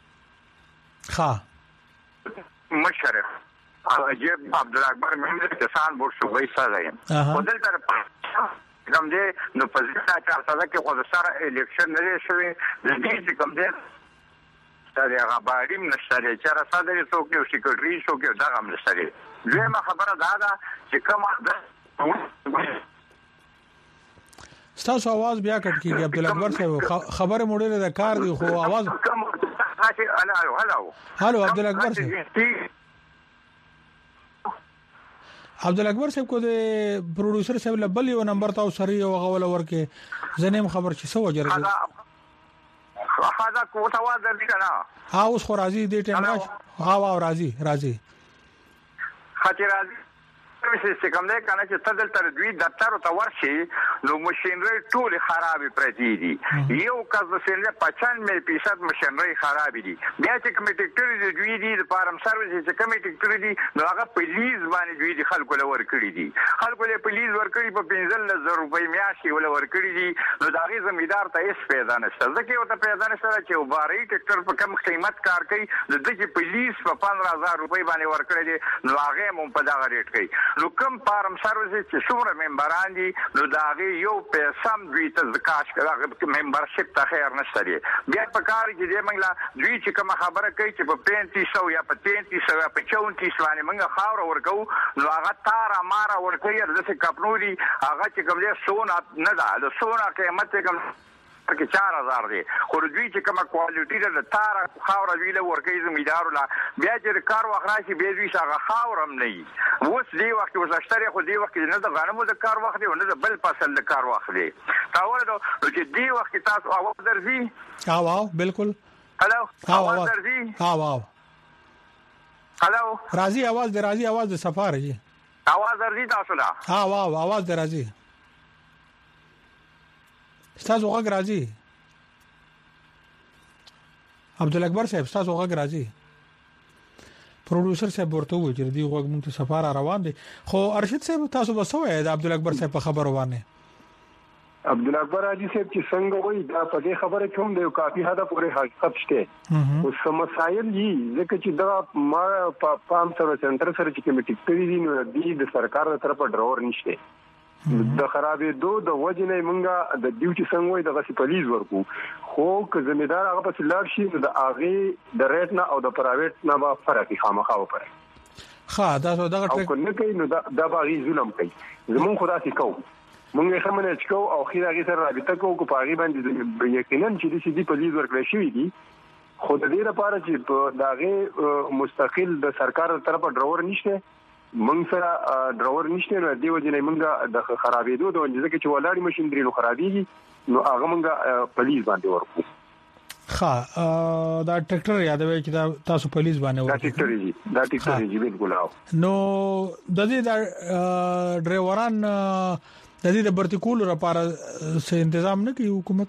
ها مشرف عجیب عبدالاکبر محمد کسان بورډ صوبای سره ودل تر کوم دې نو په ځکه چې تاسو کې خو سره الیکشن نه شوی د دې کوم دې دا هغه باندې نشته چې را صدرې څوک یو سیکریټری څوک دا هم نشته زما خبره دا ده چې کوم ستاسو आवाज بیا کټ کیږي عبدالاکبر صاحب خبره موډل د کار دی خو आवाज هالو عبدالاکبر صاحب عبدالاکبر صاحب کو د پروډوسر صاحب لبل یو نمبر تاسو سره یو غول ورکه زنیم خبر چې سو وجره هاذا کوټه واده دي کنه ها اوس خو راځي دې ټیم راځي ها راځي خاطر راځي چې کوم دې کنه چې تدل تر دوی دفتر ته ورشي نو ماشينري ټول خرابې پرتې دي یو کس د سینې 95% ماشينري خرابې دي بیا چې کوم ټیکټری دي دوی دي د فارم سرویس چې کوم ټیکټری دي نو هغه پولیس باندې دوی دي خلکو له ور کړی دي خلکو له پولیس ور کړی په 15000 روپۍ میاشتې ول ور کړی دي نو دا غي زمیندار ته هیڅ پیدا نشته ځکه یو ته پیدا نشته چې وباري ټیکټر په کم قیمت کار کوي د دې پولیس په 15000 روپۍ باندې ور کړی دي نو هغه مون په دا ریټ کوي نو کوم فارم سرویس چې څومره ممبران دي نو دا غي یو پیسام دوی ته زکاش کړه ممبرشپ ته خیر نشته دی بیا په کار کې دی موږ دوی چې کوم خبره کوي چې په 3500 یا په 3300 یا په 3400 باندې موږ خاور ورکو نو هغه تارا مارا ورکوي د څه کپنوري هغه چې کوم له سونا نه ده د سونا قیمت کوم کې 4000 دی خو دوی چې کومه کوالټي د تار خاور ویله ورکې زمیدار لا بیا چې کار واخراشي به دوی څنګه خاورم نه اوس دی وخت وزشتره خو دی وخت نه د غنمو د کار وخت دی نه د بل فصل د کار وخت دی تاول نو چې دی وخت تاسو اواز درځي واو بالکل هلو اواز درځي واو هلو راځي आवाज د سفر دی आवाज درځي تاسو لا واو आवाज درځي استاد وغږ راځي عبدالاکبر صاحب استاد وغږ راځي پروډوسر صاحب ورته وایي چې دی وغږ مونږ ته سفر روان دي خو ارشد صاحب تاسو بسوي د عبدالاکبر صاحب په خبر روانه عبدالاکبر حاجی صاحب چې څنګه وایي دا په دې خبره کوم دی کافي حدا پورې حقیقت شته او سم مسایل دي ځکه چې دا ما په فارم سرویس سنټر سره چې کمیټي کړی دي نو د سرکار تر په ډرور نشته د خرابې د وجه نه مونږه د ډیوټي څنګه وي دغه پولیس ورکو خو که زمیدار هغه په لار شي د اغه د ریټ نه او د پرایویټ نه به فرق خامخا وپره ها دا دغه ټریک نه کوي نو دا باغی ظلم کوي زمون خدا سي کو مونږ هم نه چکو او خیر هغه سره رابطه کوو کو پاغي باندې یقینا چې د پولیس ورکړی شوی دي خو د دې لپاره چې په داغه مستقل د سرکار طرفه ډرور نشته مونږ سره ډرور نشته نو دی وجه نه مونږه د خرابېدو د ځکه چې ولاړی ماشين درې نو خرابېږي نو هغه مونږه پولیس باندې ورکو ها دا ټریکټر یادوي چې دا تاسو پولیس باندې دا ټریکټر دی بالکل نو د دې ډرایوران د دې د برتکول لپاره څه تنظیم نه کوي حکومت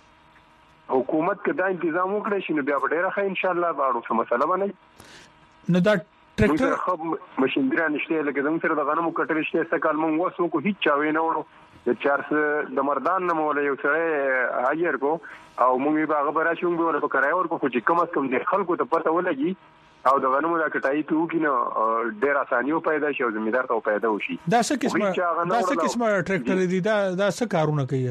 کدا تنظیم وکړي شنو بیا ډیره ښه ان شاء الله باندې څه مسله باندې نو دا ټریکټر خو ماشينګرا نشته لکه زموږ سره د غنمو کټر شته څه کال مونږ وسو کو هیڅ چاوي نه وړو د 400 د مردان نه مولا یو سره هایر کو او مونږ به هغه براشون به ور په کرایور کو چې کم از کم د خلکو ته پته ولګي او د غنمو د کټای ته وکینو ډیر اسانیو پیدا شي او زمیدار ته پیدا وشي دا څه قسمه ټریکټر دي دا څه کارونه کوي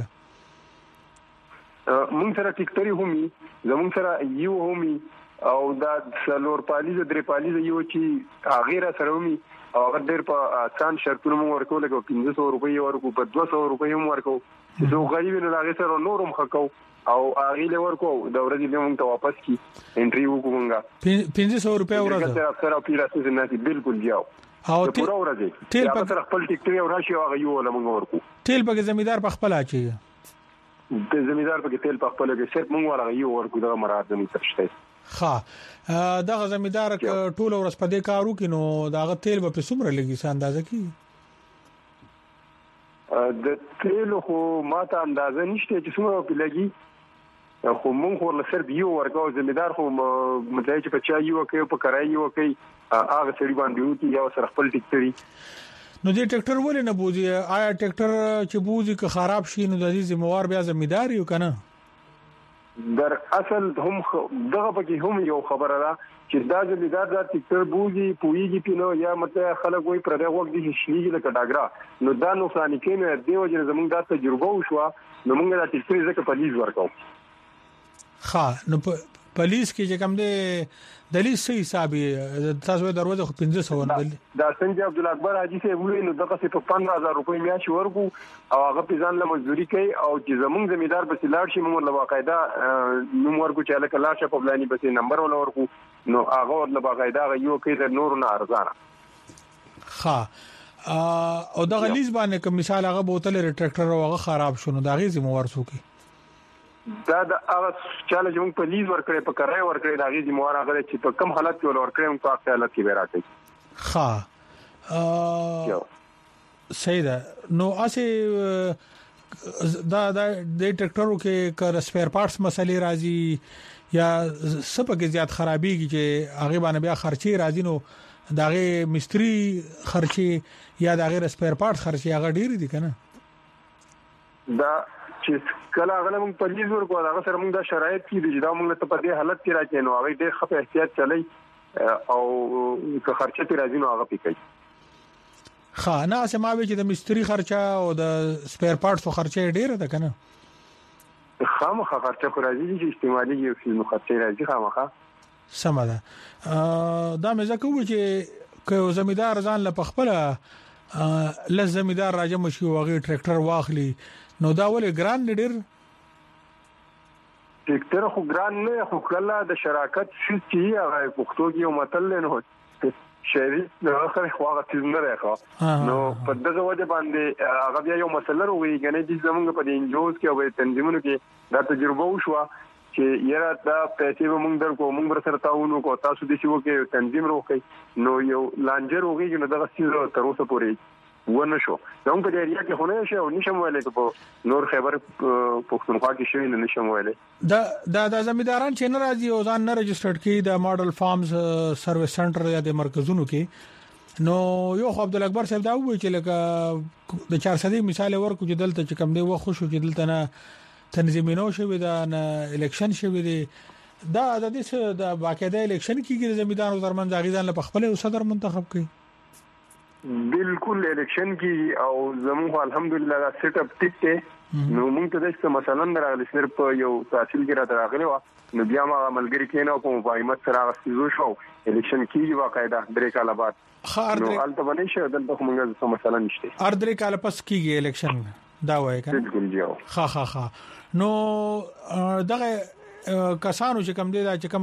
مونږ سره ټریکټر همي زمونږ سره یو همي او دا څلور پالیزه درې پالیزه یو چې غیره سره همي او هغه ډېر په آسان شرطونو مو ورکول لکه 1500 روپۍ ورکو په 200 روپۍ هم ورکو زه غریب نه لاغې سره نورم خکاو او هغه له ورکو د ورځې به مونږ ته واپس کی انټری وکړو 1500 روپۍ ورکو سره پیراسه نه بالکل جاو او پورا ورځې تیل په خپل ټیکټر او راشي هغه یو له مونږ ورکو تیل په زمیدار په خپل اچي د زمیدار په تیل په خپل کې صرف مونږ ورغه یو ورکو د مراد زمي ترشته ها دغه زمیدار ټول ورځ په دې کارو کې نو دغه تیل په څومره لګي څه اندازه کی د تیل خو ماته اندازه نشته چې څومره په لګي خو مونږ ورله صرف یو ورکو زمیدار خو متای چې په چا یو کوي په کرای یو کوي هغه سړي باندې وتی یو سره خپل ټیکټري نو دې ټریکټر ولې نه بوزي آیا ټریکټر چې بوزي که خراب شي نو د دې ذمہوار بیا زمیدار یو کنه در اصل هم دغه پکې هم یو خبره ده چې دا زمیدار دا ټریکټر بوزي پويږي پینو یا مته خلک وای پر دغه وخت دي شلیږي لکه ډاګرا نو دا نقصان کینې دیو چې زمونږ دا تجربه وشو نو موږ دا ټریکټر ځکه پولیس ورکاو ها نو پولیس کې چې کوم دې دلیل صحیح حساب تاسو دروازه خو 1500 ورنل دا څنګه عبد الاکبر حاجی صاحب وی نو دغه په 15000 روپۍ میاشت ورکو او هغه په ځان له مزدوري کوي او چې زمونږ زمیدار به سلاړ شي موږ له باقاعده نو ورکو چې لکه لاشه په بلانی به نمبر ولا ورکو نو هغه له باقاعده یو کې د نور نه ارزانه ها او دغه لیز باندې کوم مثال هغه بوتل ټریکټر هغه خراب شونه دغه ذمہوار څوک دا د هغه چاله چې موږ په لیز ورکړې په کرای ورکړې دا غي ذمہوار هغه چې په کم حالت کې ورکړې موږ په حالت کې راځي ها صحیح ده نو اسه دا د ټریکټرو کې کر سپیر پارټس مسلې راځي یا سپکه زیات خرابيږي چې هغه باندې بیا خرچي راځي نو داغه مستری خرچي یا داغه سپیر پارټس خرچي هغه ډیر دي کنه دا چې کله هغه موږ په لیز ورکو هغه سره موږ د شرایط کې دي دا موږ ته په دې حالت کې راځي نو هغه ډېر خپل احتیاط چلای او که خرچه تی راځي نو هغه پکې ها نه سماوي چې د مستری خرچه او د سپیر پارټس خرچه ډېره ده کنه خامخا خرچه خو راځي چې استعمالي یو څه خرچه راځي خامخا سم ده دا مې ځکه و چې که زمیدار ځان له خپل زمیدار راځم شي وغه ټریکټر واخلي نو دا ولې ګران ډېر ټریکټر خو ګران نه خو کله د شراکت چې هغه پښتو کې یو متل نه هو شری نو خو هغه څه نه راځه نو په دغه وجه باندې هغه بیا یو مسله وروي غنې چې زمونږ په انجوز کې او تنظیمونو کې دا تجربه وشو چې یاره دا پیسې موږ درکو موږ سره تاونو کو تاسو د شیو کې تنظیم روکي نو یو لانجر وږي نو دغه څه تر اوسه پورې ونه شو زموږ په ایریا کې خونه شو نشم ویلې په نور خبر پښتونخوا کې شوی نه نشم ویلې دا زمیداران چې نه راځي او ځان نه رجسټرډ کی د ماډل فارمز سرویس سنټر یا د مرکزونو کې نو یو عبد الاکبر صاحب دا وایي چې لکه د 400 مثال ورکو چې دلته چې کم دی و خوشو چې دلته نه تنظیمینو شوی دا نه الیکشن شوی دی دا د دې د باقاعده الیکشن کېږي د زمیدارانو ترمنځ غیزان له خپل صدر منتخب کړي بالکل الیکشن کی او زموږ الحمدلله دا سیټ اپ ټیک ته نو موږ ته د مثلا راغلی صرف یو تحصیل کې راغلی و نو بیا ما عملګری کینو په مفاهمت سره غوښتو شو الیکشن کیږي واقعا درې کاله بعد نو البته باندې شه دلته موږ څه مثلا نشته درې کاله پس کیږي الیکشن دا وایي کنه بالکل جاو ها نو دغه کسانو چې کم دي دا چې کم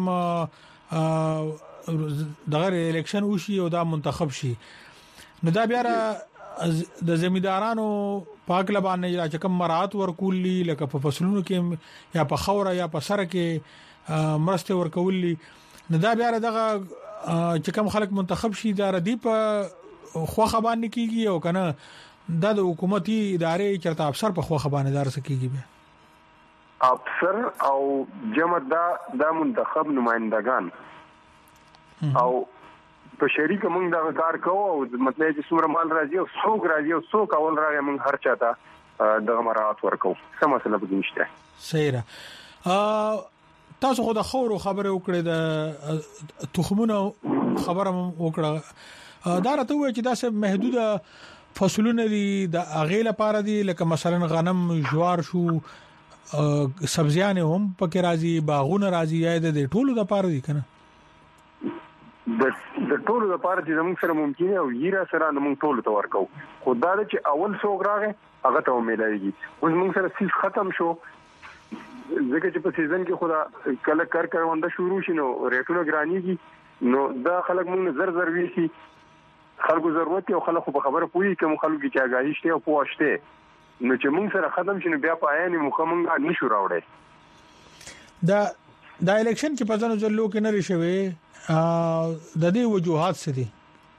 دغه الیکشن وشي او دا منتخب شي نو دا بیا د زمیدارانو پاک لبانې چې کوم مراد ورکولي لکه په فصلونو کې یا په خوره یا په سر کې مرسته ورکولي نه دا بیا دغه چې کوم خلک منتخب شي دا ردی په خوخه باندې کیږي او کنه دا د حکومتي ادارې چرته افسر په خوخه باندې دار سکیږي به افسر او جمع دا منتخب نمائندگان او په شریک موږ دا کار کوو او مطلب چې څومره مال راځي او څوک راځي او څوک اول راځي موږ هر چاته د مراعات ورکو څه مسله به نشته. صحیح را تاسو خو د خورو خبره وکړه د تخمونو خبره وکړه دا راته وایي چې دا څه محدوده فصلونه دي د اغیله لپاره دي لکه مثلا غنم جوار شو سبزیان هم پکې راځي باغونه راځي یا د ټولو لپاره دي کنه د ټولو لپاره چې موږ سره ممکن او یره سره موږ ټولو ته ورکو خدای چې اول څوک راغی هغه ته امیدایږي اوس موږ سره سیس ختم شو ځکه چې په سیزن کې خدا کله کارونده شروع شي نو ریټونه ګرانیږي نو دا خلک موږ زر ویسي خلکو ضرورت او خلکو په خبره پوي کوم خلکو چې آگاهی شته او پوښته نو چې موږ سره ختم شنو بیا په عین مخمنګ نشو راوړی دا الیکشن چې په ځانو ځلو کې نه لري د دې وجوهات څه دي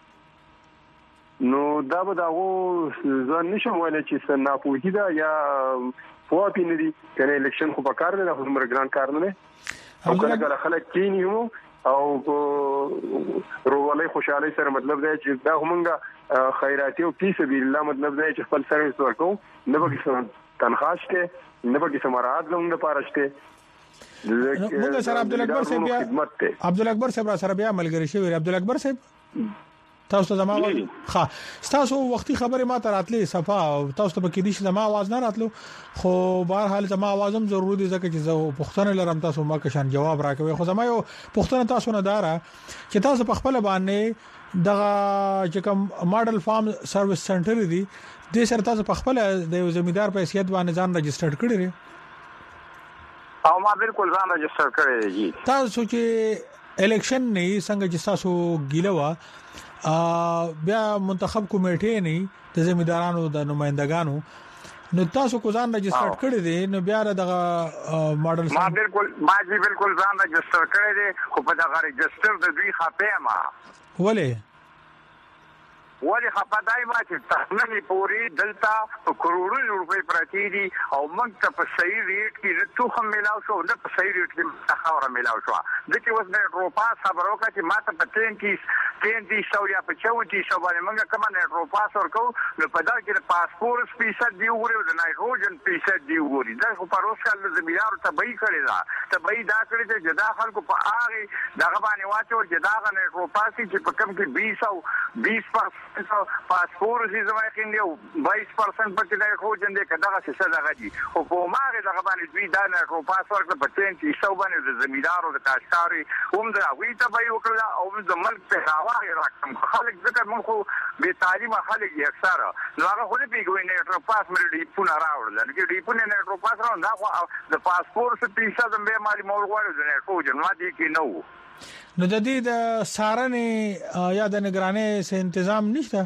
نو دا به داغو ځان نشم ویل چې څنګه پوهی دا یا پوهی نه دي کنه الیکشن خو په کار نه د عمر ګران کار نه او کله خلک کینیو او روغلې خوشاله سره مطلب دی چې دا همغه خیراتي او فی سبیل الله مطلب دی چې خپل سرویس ورکو نه به کیسه تنخواہ شته نه به کیسه مراد زموږ لپاره شته موږ سره عبدالاکبر صاحب سره بیا ملګری شوی عبدالاکبر صاحب تاسو ته زما ها تاسو وختي خبره ما ته راتلې صفه تاسو ته کې دي چې زما आवाज نه راتلو خو بهر حال زما आवाज هم ضروري دي ځکه چې زه پښتنه لرم تاسو ما که شان جواب راکوي خو زما یو پښتنه تاسو نه دارا چې تاسو په خپل باندې دغه چې کوم ماډل فارم سرویس سنټر دی د سره تاسو په خپل د زمیدار په حیثیت باندې ځان رجسټر کړی دی او ما بالکل ځان رجسټر کړی دی تاسو چې الیکشن نه څنګه چې تاسو ګیلوا بیا منتخب کمیټې نه د زمیدارانو د نمائندګانو نو تاسو کو ځان رجسټر کړی دی نو بیا دغه ماډل ما بالکل ځان رجسټر کړی دی خو په دغه رجسټر د دوی خپه ما ولی خپدای ما چې تخننی پوری دلتا کروڑونو روپے پراتی دي او موږ ته په صحیح ریټ کې نه توخم ملاو شو نه په صحیح ریټ کې تخاور ملاو شو د چې اوس نه روپا خبرو کا چې ما ته په 30 یا په 34 باندې موږ کوم نه روپا ورکو نو په دا کې پاسپورت فیصد دی وګورئ د نایټروجن فیصد دی وګورئ دا خو په روس کال د زمیدار ته به کړی دا ته به دا کړی چې جدا خلکو په هغه دغه باندې واچو جدا غنه روپا چې په کم کې 20% پاسپورت یې زما کې دی 22% پکې نه خوجن دي کداغه څه دغه دي او په ماغه دغه باندې دوی دا نه کو پاسپورت په 30 باندې د زمیدارو د کاشکاري هم دا وی ته به وکړه او د ملک په هواي راکم خلک ځکه موږ خو به تعلیم خلک یې اکثر نو هغه خو نه پیګوي نه تر پاس مې دی پونه راوړل چې دی پونه نه تر پاس راو دا خو د پاسپورت په 30 به مالي مول غواړي نه خوجن ما دي کې نو نو د دې د سارنې یا د نگرانۍ څه تنظیم نشته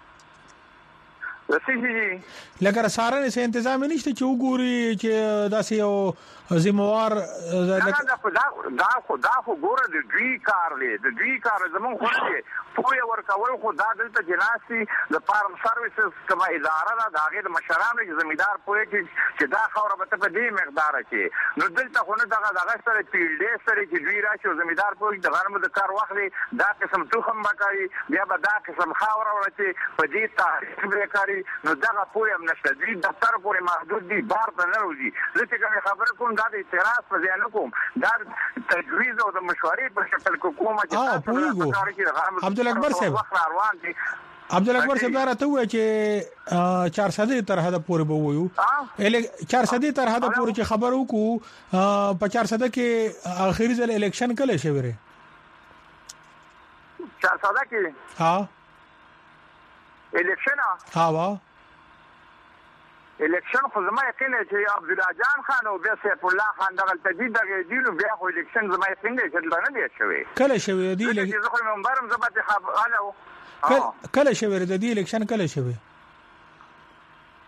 لکه سارنې څه تنظیم نشته چې وګوري چې داسې یو ذمہوار دا خو ګوره د دوی کار دی د دوی کار زمون خو دی پوهه ورکول خو دا دلته جناسي د فارم سرویسز کما اداره دا دغه د مشرانو زمیدار پوهه چې دا خوره به په دې مقدار کې نو دلته خو نه دغه سره پیلډ سره چې دوی راشي زمیدار پوهه د غنمو د کار وخت دا قسم توخم بکای بیا به دا قسم خوره ورته په دې تاریخ بیکاری نو دغه پوهه هم نشته دوی دفتر پورې محدود دي بار ته نه وځي ځکه خبره کوم دا د اعتراض په ځای نه کوم دا تجویز او د مشورې په شکل کومه چې عبدالاکبر صاحب راته وایي چې 400 تر حد پورې به وایو 400 تر حد پورې چې خبر وکړو په 400 کې اخیری ځل الیکشن کله شوی ری 400 کې ها الیکشن الیکشن خو زما یقین دی چې عبدالله جان خان او بیا سیف الله خان دغه تجدید دغه دیلو بیا خو الیکشن زما یقین دی چې دا نه دی شوی کله شوی دی زه خو منبرم زما ته حاله کله شوی دی الیکشن کله شوی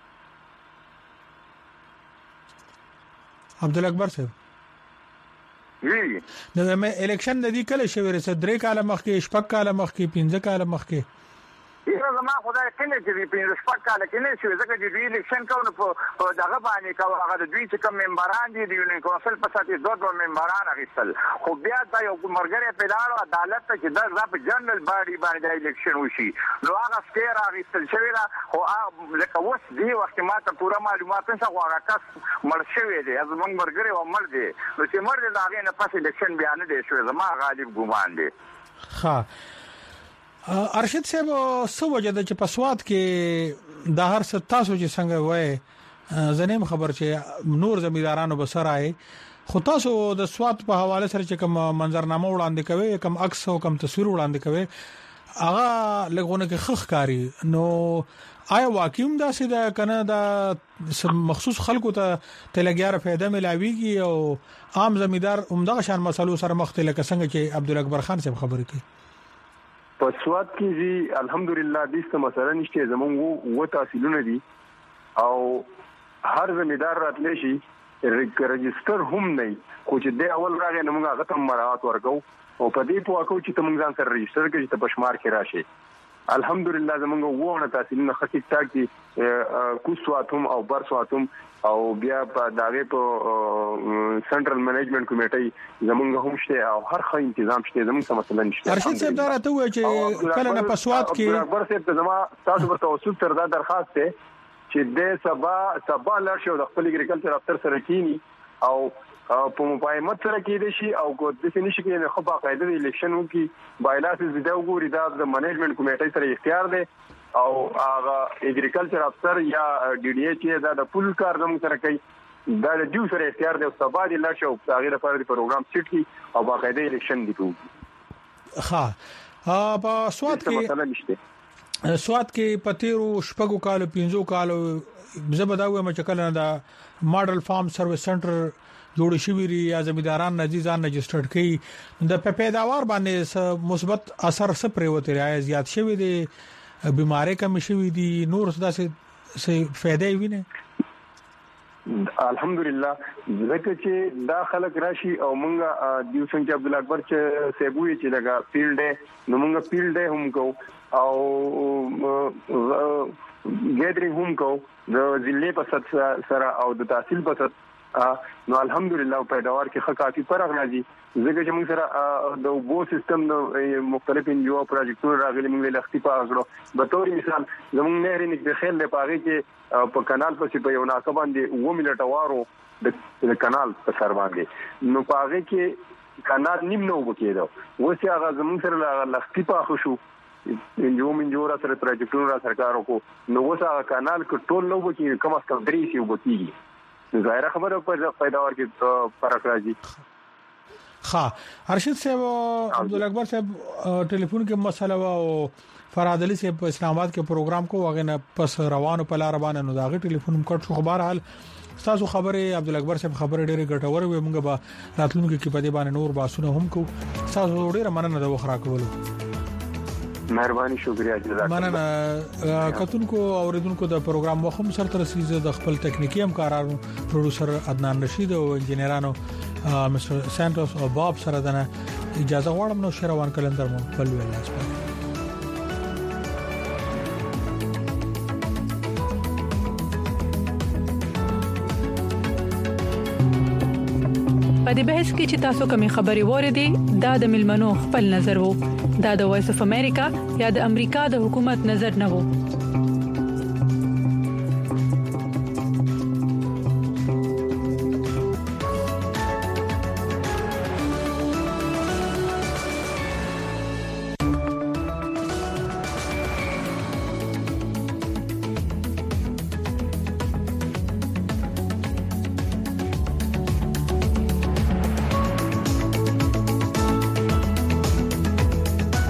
عبدالاکبر صاحب نو الیکشن د دې کله شوی رسد 3 کال مخکې شپږ کال مخکې 15 کال مخکې یره زما خدای کنه چې په شپږ کال کې نه شوی ځکه چې دوی الیکشن کوي په دغه باندې کوي هغه د دوی چې کوم ممبران دي د یونین کونسل په ساتي دوه ممبران اغیستل خو بیا دا یو مرګره پیداړو عدالت ته چې دا په جنرال باډي باندې د الیکشن وشي نو هغه سکیر اغیستل شوی دا خو لکه وس دی وخت ما ته پوره معلومات نشته خو هغه کس مړ شوی دی از موږ مرګره و مړ دی نو چې مړ دی دا غي نه پس الیکشن بیان دی شوی زما غالب ګومان دی ها ارشد صاحب سو وجه د پسواد کې د هر څه تاسو چې څنګه وای زنیم خبر چې نور زمیدارانو بسرای خو تاسو د سواد په حواله سره چې کوم منظرنامه وړاندې کوي کوم عکس او کوم تصویر وړاندې کوي هغه لګونه کې خخ کاری نو آیا واقعي دا سي د کنه د مخصوص خلکو ته تلګیاره فائدہ ملاويږي او عام زمیدار عمدغه شان مسلو سره مخ ته لکه څنګه چې عبدالاکبر خان صاحب خبرې کوي په سواد کې جی الحمدلله د ست مسله نشته زمونږ و تحصیلونه دي او هر زمیدار راتلی شي رجستر هم نه خو چې د اول راغی نو موږ هغه ته مراعات ورکو او په دې په واکو چې تمنګ ځان سره رجستر کې چې په شمار کې راشي الحمدلله زمونږ وونه تحصیلونه خطي تاک دي کوسواتم او برسواتم او بیا په داغه په سنټرل منیجمنت کمیټي زمونږ هم شته او هر څه تنظیم شته زمونږ څه مسله نشته ارشد صاحب دا راته وایي چې کله نه پسواد کې اکبر صاحب زما تاسو ورته اوسو تر دا درخواست ته چې د سبا لاشو د خپل اګریکلچر افسر سره کینی او په مپایمت سره کې دي شي او کو د څه نشي کې خو په قاعده د الیکشن وکي بایلاسز د وګوري دا د منیجمنت کمیټي سره اختیار دی او هغه اګریکلچر افسر یا ډي ډي ایچ دا د فل کار زموږ سره کوي دا د دیو سره اختیار دی او سبا د لاشو هغه لپاره د پروګرام سیټ کی او باقاعده الیکشن دی کوي ها په سواد کې سواد کې پتیرو شپږو کالو 15 کالو زبداوي مچکل نه دا ماډل فارم سرویس سنټر جوړ شوی ری یا زمیداران نزيزان رجسترډ کړي د پیداوار باندې مثبت اثر څه پریوت راځي زیات شوی دی بیماری کم شوی دي نور څه فائدې ویني الحمدلله ځکه چې دا خلک راشي او مونږه دیو څنګه عبدالاکبر چې سیبوي چې لگا فیلډ نو مونږه فیلډ هم کو او ګیدرینګ هم کو د ضلع په سره او د تحصیل په نو الحمدلله پیداوار کې خکافي فرق راځي ځکه چې موږ سره د وبو سیستم د مختلف انجو پروجیکټونو راغلي موږ له اختیپا غړو به تور مثال زموږ نهر نه د خیل له پاغي کې په کانال پسې په یو ناکه باندې 2 منټه وارو د کانال په سر باندې نو پاغي کې کانال نیم نو وکیدو وسه هغه زموږ سره له اختیپا خوشو انجو منجورا سره پروجیکټونو را سرکارو کو نو وسه هغه کانال کې ټول نو وکي کم از کم 3 سی وکیږي ظاهر خبره په پیداوار کې فرق راځي ها ارشد صاحب عبدالاکبر صاحب ټلیفون کې مسله او فراد علي صاحب په اسلام آباد کې پروګرام کو وغه پس روانو په لار باندې نو داغه ټلیفون کټ شو خبر حال تاسو خبره عبدالاکبر صاحب خبره ډېره ګټوره وي موږ به راتلونکي کې په دې باندې نور باسونه هم کو تاسو ډېره مننه د وخرا کولو مهرباني شکریا جزاک الله مننه کتونکو اوریدونکو د پروګرام وخت سره تر رسیدو د خپل ټکنیکی همکارانو پروډوسر عدنان رشید او انجنیرانو مستر سانټوس او باب سره دنه اجازه غواړم نو شروان کلندر مو بل ویل اسپه په دې بحث کې چې تاسو کومې خبري وریدي دا د ملمنو خپل نظر وو دا د وایس اف امریکا یا د امریکا د حکومت نظر نه وو